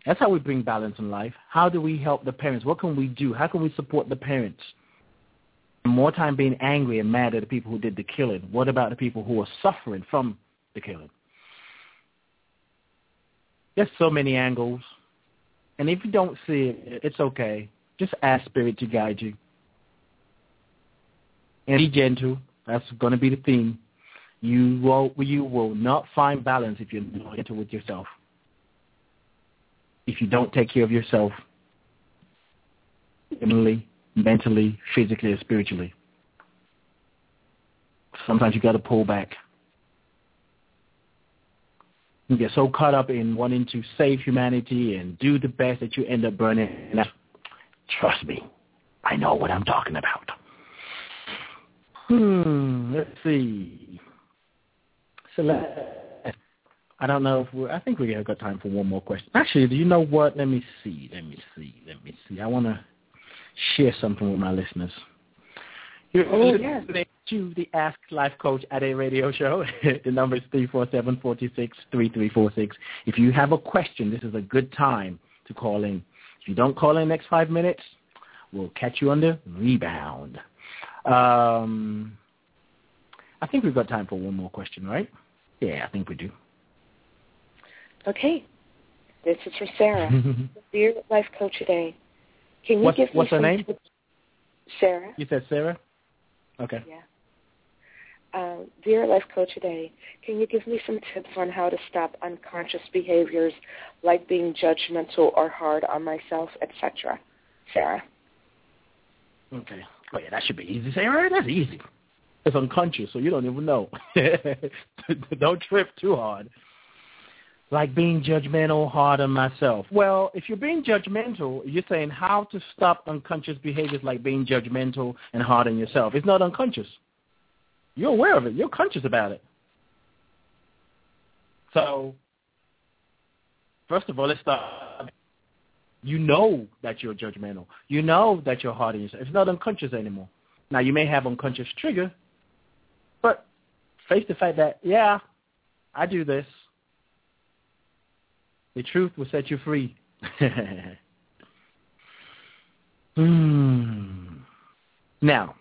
That's how we bring balance in life. How do we help the parents? What can we do? How can we support the parents? More time being angry and mad at the people who did the killing. What about the people who are suffering from the killing? There's so many angles. And if you don't see it, it's okay. Just ask Spirit to guide you. And be gentle. That's going to be the theme. You will not find balance if you're not gentle with yourself. If you don't take care of yourself, mentally, physically, and spiritually. Sometimes you got to pull back. You get so caught up in wanting to save humanity and do the best that you end up burning. Trust me, I know what I'm talking about. Let's see. I don't know if I think we have got time for one more question. Actually, do you know what? Let me see. I want to share something with my listeners. You're listening to the Ask Life Coach at a radio show. The number is 347-463-3346. If you have a question, this is a good time to call in. If you don't call in the next 5 minutes, we'll catch you on the rebound. I think we've got time for one more question, right? Yeah, I think we do. Okay. This is for Sarah. Dear Life Coach today, can you give me what's her name? Tips? Sarah. You said Sarah? Okay. Yeah. Dear Life Coach today, can you give me some tips on how to stop unconscious behaviors like being judgmental or hard on myself, etc.? Sarah. Okay. Oh, yeah, that should be easy, Sarah. That's easy. It's unconscious, so you don't even know. Don't trip too hard. Like being judgmental, hard on myself. Well, if you're being judgmental, you're saying how to stop unconscious behaviors like being judgmental and hard on yourself. It's not unconscious. You're aware of it. You're conscious about it. So, first of all, let's start. You know that you're judgmental. You know that you're hard on yourself. It's not unconscious anymore. Now, you may have unconscious trigger, but face the fact that, yeah, I do this. The truth will set you free. Now,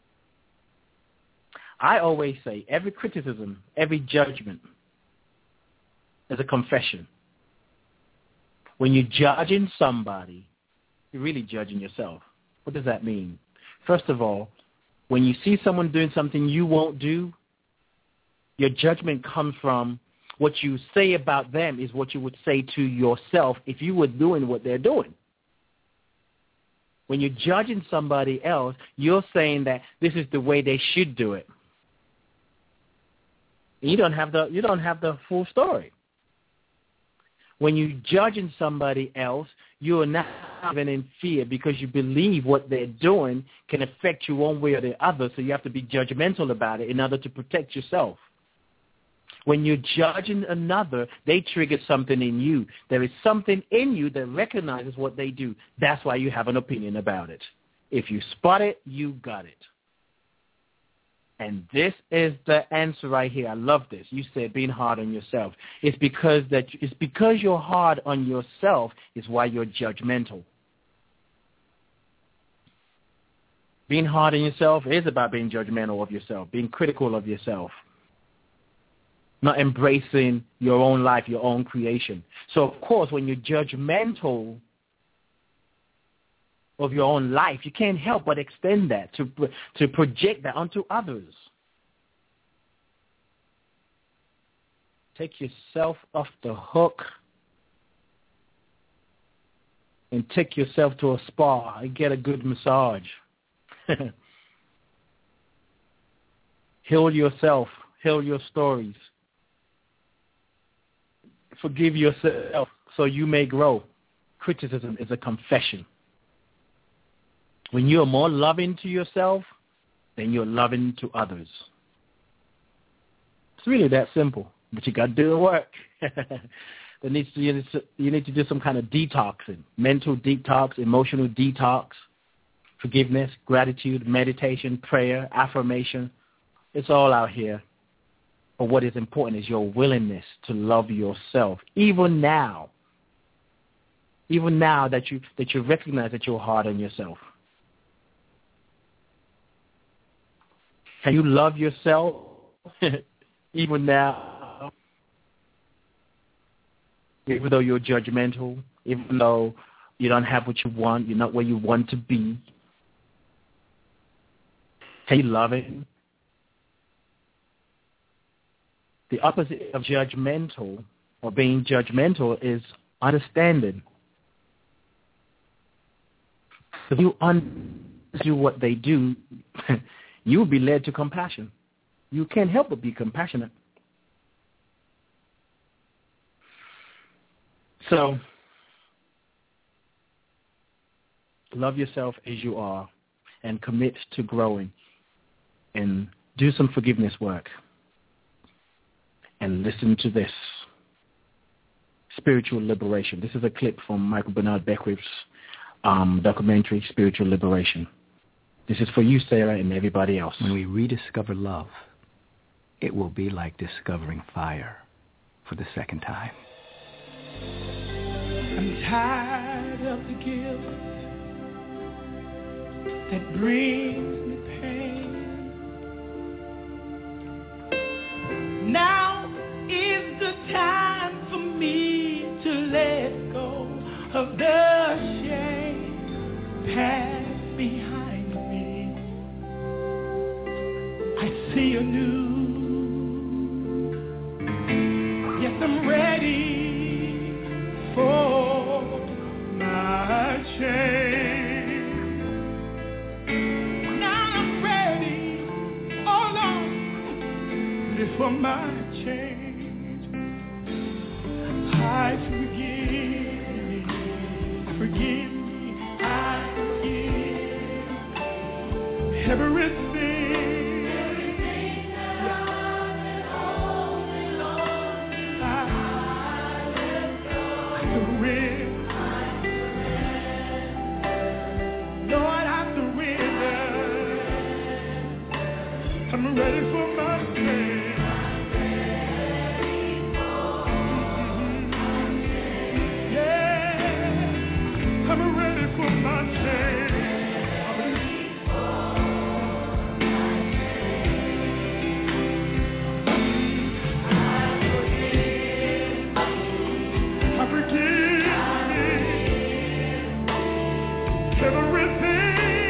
I always say every criticism, every judgment is a confession. When you're judging somebody, you're really judging yourself. What does that mean? First of all, when you see someone doing something you won't do, your judgment comes from what you say about them is what you would say to yourself if you were doing what they're doing. When you're judging somebody else, you're saying that this is the way they should do it. And you don't have the full story. When you're judging somebody else, you're not even in fear because you believe what they're doing can affect you one way or the other, so you have to be judgmental about it in order to protect yourself. When you're judging another, they trigger something in you. There is something in you that recognizes what they do. That's why you have an opinion about it. If you spot it, you got it. And this is the answer right here. I love this. You said being hard on yourself. It's because you're hard on yourself is why you're judgmental. Being hard on yourself is about being judgmental of yourself, being critical of yourself, not embracing your own life, your own creation. So, of course, when you're judgmental of your own life, you can't help but extend that, to project that onto others. Take yourself off the hook and take yourself to a spa and get a good massage. Heal yourself. Heal your stories. Forgive yourself so you may grow. Criticism is a confession. When you're more loving to yourself, then you're loving to others. It's really that simple, but you got to do the work. You need to do some kind of detoxing, mental detox, emotional detox, forgiveness, gratitude, meditation, prayer, affirmation. It's all out here. But what is important is your willingness to love yourself, even now. even now that you recognize that you're hard on yourself? Can you love yourself even now? Even though you're judgmental, even though you don't have what you want, you're not where you want to be. Can you love it? The opposite of judgmental or being judgmental is understanding. If you understand what they do, you will be led to compassion. You can't help but be compassionate. So, love yourself as you are and commit to growing and do some forgiveness work. And listen to this. Spiritual Liberation. This is a clip from Michael Bernard Beckwith's documentary, Spiritual Liberation. This is for you, Sarah, and everybody else. When we rediscover love, it will be like discovering fire for the second time. I'm tired of the guilt that brings me pain. Now is the time for me to let go of the shame past behind me. I see anew. Yes, I'm ready for my change. Now I'm ready, oh Lord, ready for my change. I forgive me, I forgive everything. I'm ready for my change. Yeah, I'm ready for my change. I forgive me everything.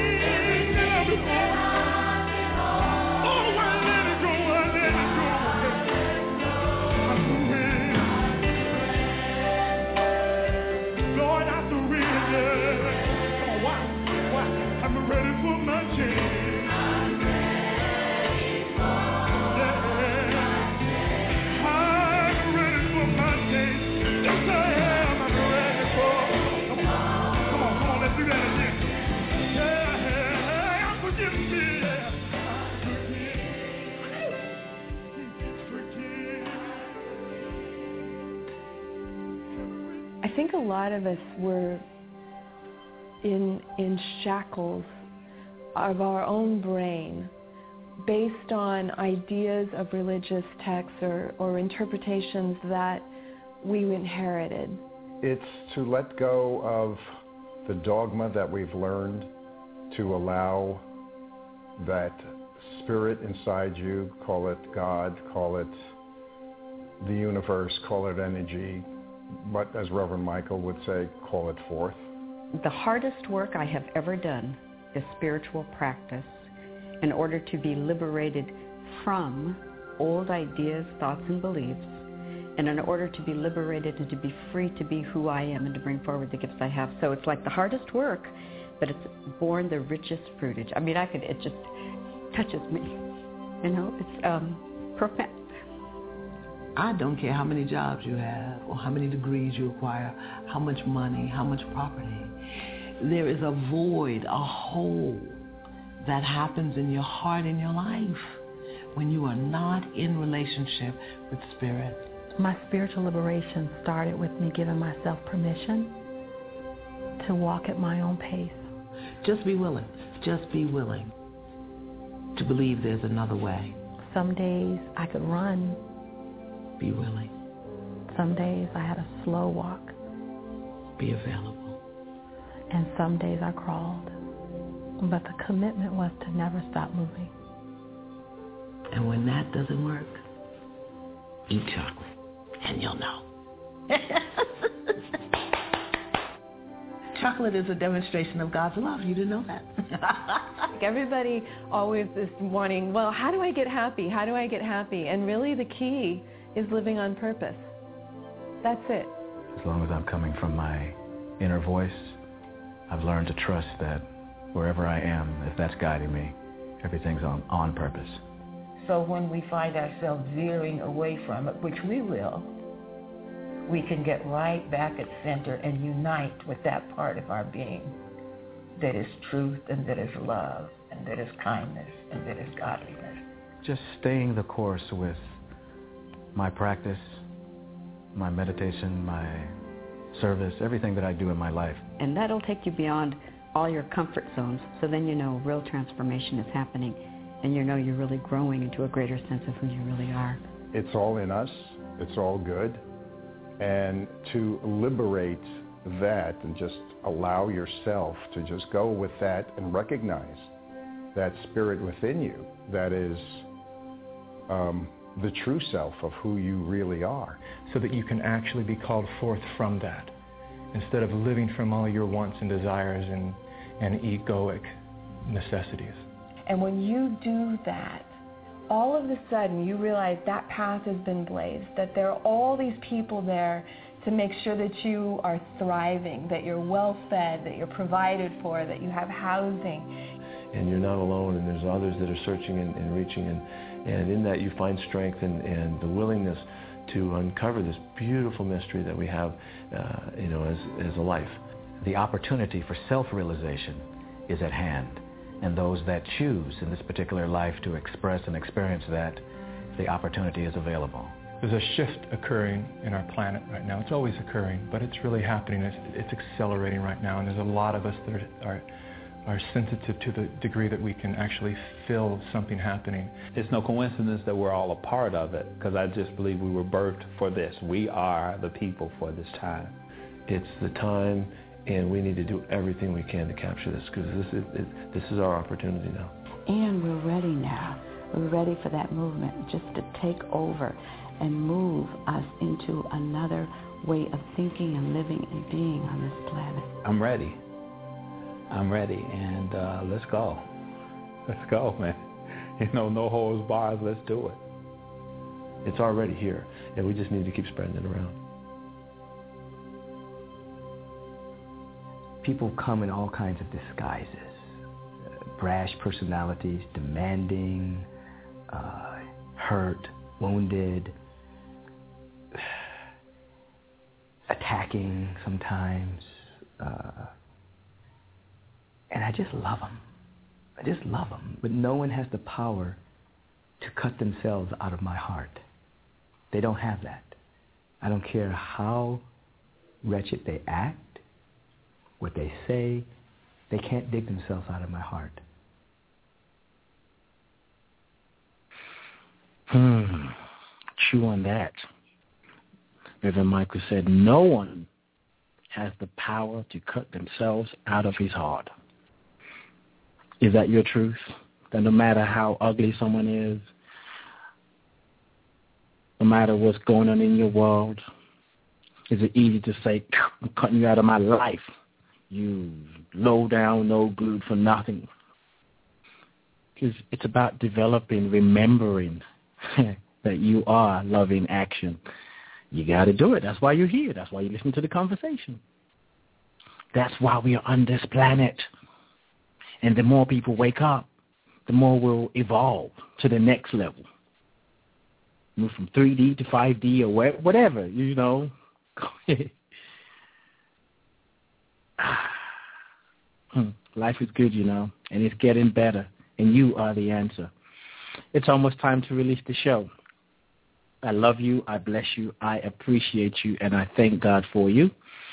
I think a lot of us were in shackles of our own brain based on ideas of religious texts or interpretations that we inherited. It's to let go of the dogma that we've learned, to allow that spirit inside you, call it God, call it the universe, call it energy, but as Reverend Michael would say, call it forth. The hardest work I have ever done is spiritual practice in order to be liberated from old ideas, thoughts, and beliefs, and in order to be liberated and to be free to be who I am and to bring forward the gifts I have. So it's like the hardest work, but it's borne the richest fruitage. I mean, it just touches me. You know, it's profound. I don't care how many jobs you have or how many degrees you acquire, how much money, how much property. There is a void, a hole that happens in your heart, in your life, when you are not in relationship with Spirit. My spiritual liberation started with me giving myself permission to walk at my own pace. Just be willing. Just be willing to believe there's another way. Some days I could run. Be willing. Some days I had a slow walk. be available. And some days I crawled, but the commitment was to never stop moving. And when that doesn't work, eat chocolate, and you'll know. Chocolate is a demonstration of God's love. You didn't know that. Everybody always is wanting, well, how do I get happy? How do I get happy? And really the key is living on purpose. That's it. As long as I'm coming from my inner voice, I've learned to trust that wherever I am, if that's guiding me, everything's on purpose. So when we find ourselves veering away from it, which we will, we can get right back at center and unite with that part of our being that is truth and that is love and that is kindness and that is godliness. Just staying the course with my practice, my meditation, my service, everything that I do in my life. And that'll take you beyond all your comfort zones, so then you know real transformation is happening and you know you're really growing into a greater sense of who you really are. It's all in us. It's all good. And to liberate that and just allow yourself to just go with that and recognize that spirit within you that is the true self of who you really are. So that you can actually be called forth from that, instead of living from all your wants and desires and egoic necessities. And when you do that, all of a sudden you realize that path has been blazed, that there are all these people there to make sure that you are thriving, that you're well fed, that you're provided for, that you have housing. And you're not alone, and there's others that are searching and reaching, and in that you find strength and the willingness to uncover this beautiful mystery that we have, as a life. The opportunity for self-realization is at hand. And those that choose in this particular life to express and experience that, the opportunity is available. There's a shift occurring in our planet right now. It's always occurring, but it's really happening. It's accelerating right now, and there's a lot of us that are sensitive to the degree that we can actually feel something happening. It's no coincidence that we're all a part of it, because I just believe we were birthed for this. We are the people for this time. It's the time, and we need to do everything we can to capture this, because this is our opportunity now. And we're ready now. We're ready for that movement just to take over and move us into another way of thinking and living and being on this planet. I'm ready, and let's go. Let's go, man. No holds barred. Let's do it. It's already here, and we just need to keep spreading it around. People come in all kinds of disguises. Brash personalities, demanding, hurt, wounded, attacking sometimes. And I just love them. I just love them. But no one has the power to cut themselves out of my heart. They don't have that. I don't care how wretched they act, what they say, they can't dig themselves out of my heart. Chew on that. Reverend Michael said, no one has the power to cut themselves out of his heart. Is that your truth? That no matter how ugly someone is, no matter what's going on in your world, is it easy to say, I'm cutting you out of my life? You low down, no good for nothing. Because it's about developing, remembering that you are love in action. You got to do it. That's why you're here. That's why you listen to the conversation. That's why we are on this planet. And the more people wake up, the more we'll evolve to the next level. Move from 3D to 5D or whatever, Life is good, and it's getting better, and you are the answer. It's almost time to release the show. I love you, I bless you, I appreciate you, and I thank God for you.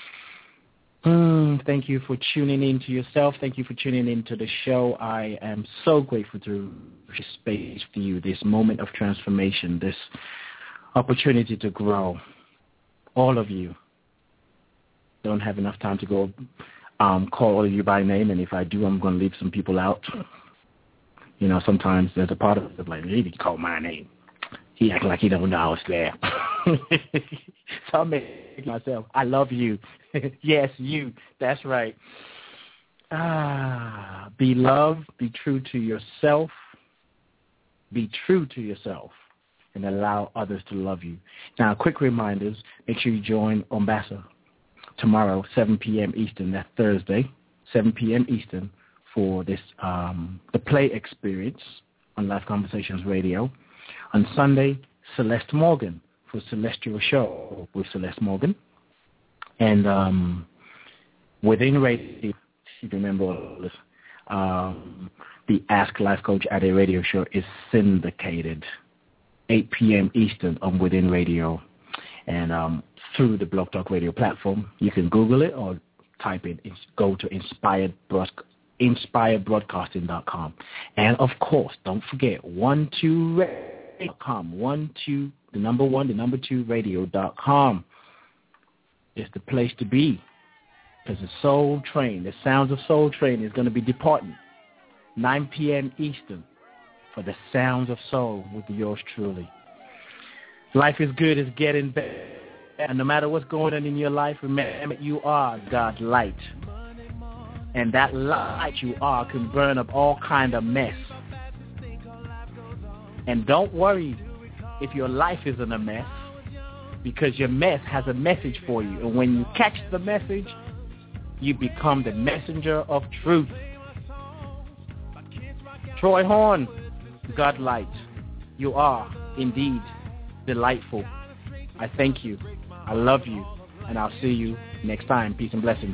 Thank you for tuning in to yourself. Thank you for tuning in to the show. I am so grateful to space for you, this moment of transformation, this opportunity to grow. All of you. Don't have enough time to go call all of you by name, and if I do, I'm going to leave some people out. You know, sometimes there's a part of it like, he didn't call my name. He acted like he don't know I was there. So I make myself, I love you. Yes, you. That's right. Be loved. Be true to yourself. Be true to yourself. And allow others to love you. Now, quick reminders. Make sure you join Ambassador tomorrow, 7 p.m. Eastern. That's Thursday, 7 p.m. Eastern, for this the Play Experience on Life Conversations Radio. On Sunday, Celeste Morgan for Celestial Show with Celeste Morgan. And within radio, if you remember all this, the Ask Life Coach at a Radio Show is syndicated 8 p.m. Eastern on Within Radio, and through the Blog Talk Radio platform. You can Google it or type it. Go to inspiredbroadcasting.com. And, of course, don't forget 12radio.com. The number 2 radio.com is the place to be, because the Soul Train, the Sounds of Soul Train, is going to be departing 9 p.m. Eastern for the Sounds of Soul with yours truly. Life is good. It's getting better. And no matter what's going on in your life, remember you are God's light. And that light you are can burn up all kind of mess. And don't worry if your life is in a mess, because your mess has a message for you. And when you catch the message, you become the messenger of truth. Troy Horn, God light. You are indeed delightful. I thank you. I love you. And I'll see you next time. Peace and blessings.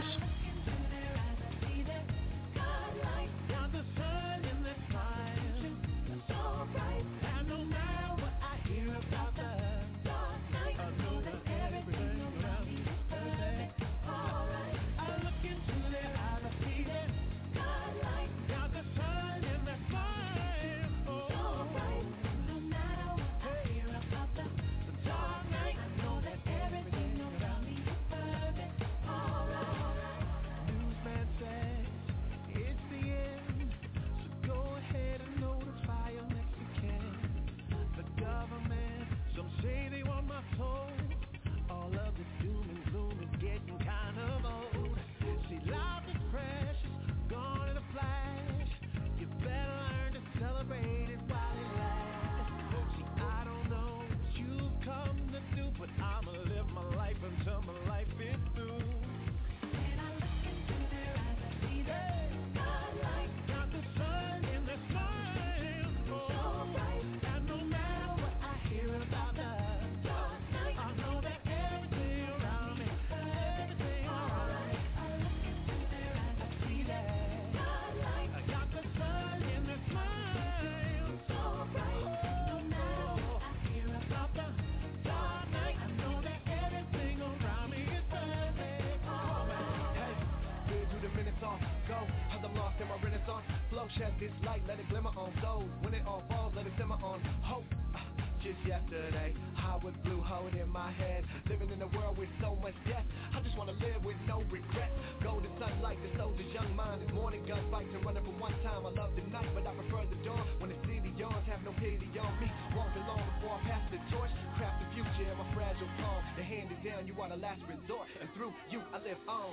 Shed this light, let it glimmer on those. When it all falls, let it simmer on hope. Just yesterday, I was blue hole in my head, living in a world with so much death. I just want to live with no regrets. Golden sunlight, the soldier's young mind is morning gunfights and running for one time. I love the night, but I prefer the dawn. When the city yawns, have no pity on me. Walk along before I pass the torch. Craft the future in my fragile palm. The hand is down, you are the last resort, and through you I live on.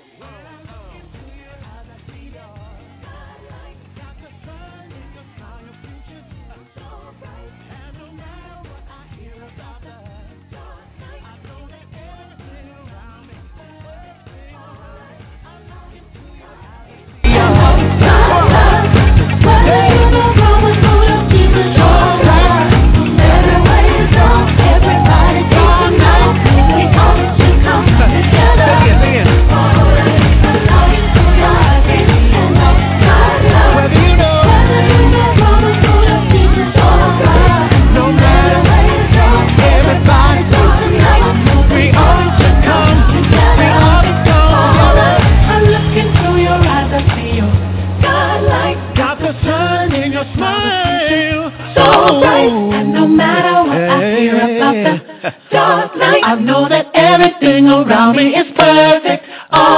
I know that everything around me is perfect.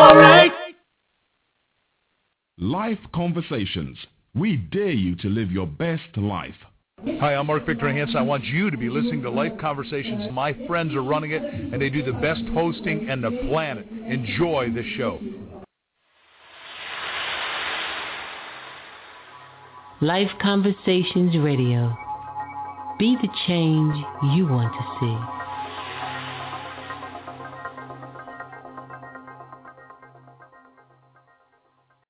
Life Conversations. We dare you to live your best life. Hi, I'm Mark Victor Hansen. I want you to be listening to Life Conversations. My friends are running it, and they do the best hosting in the planet. Enjoy this show. Life Conversations Radio. Be the change you want to see.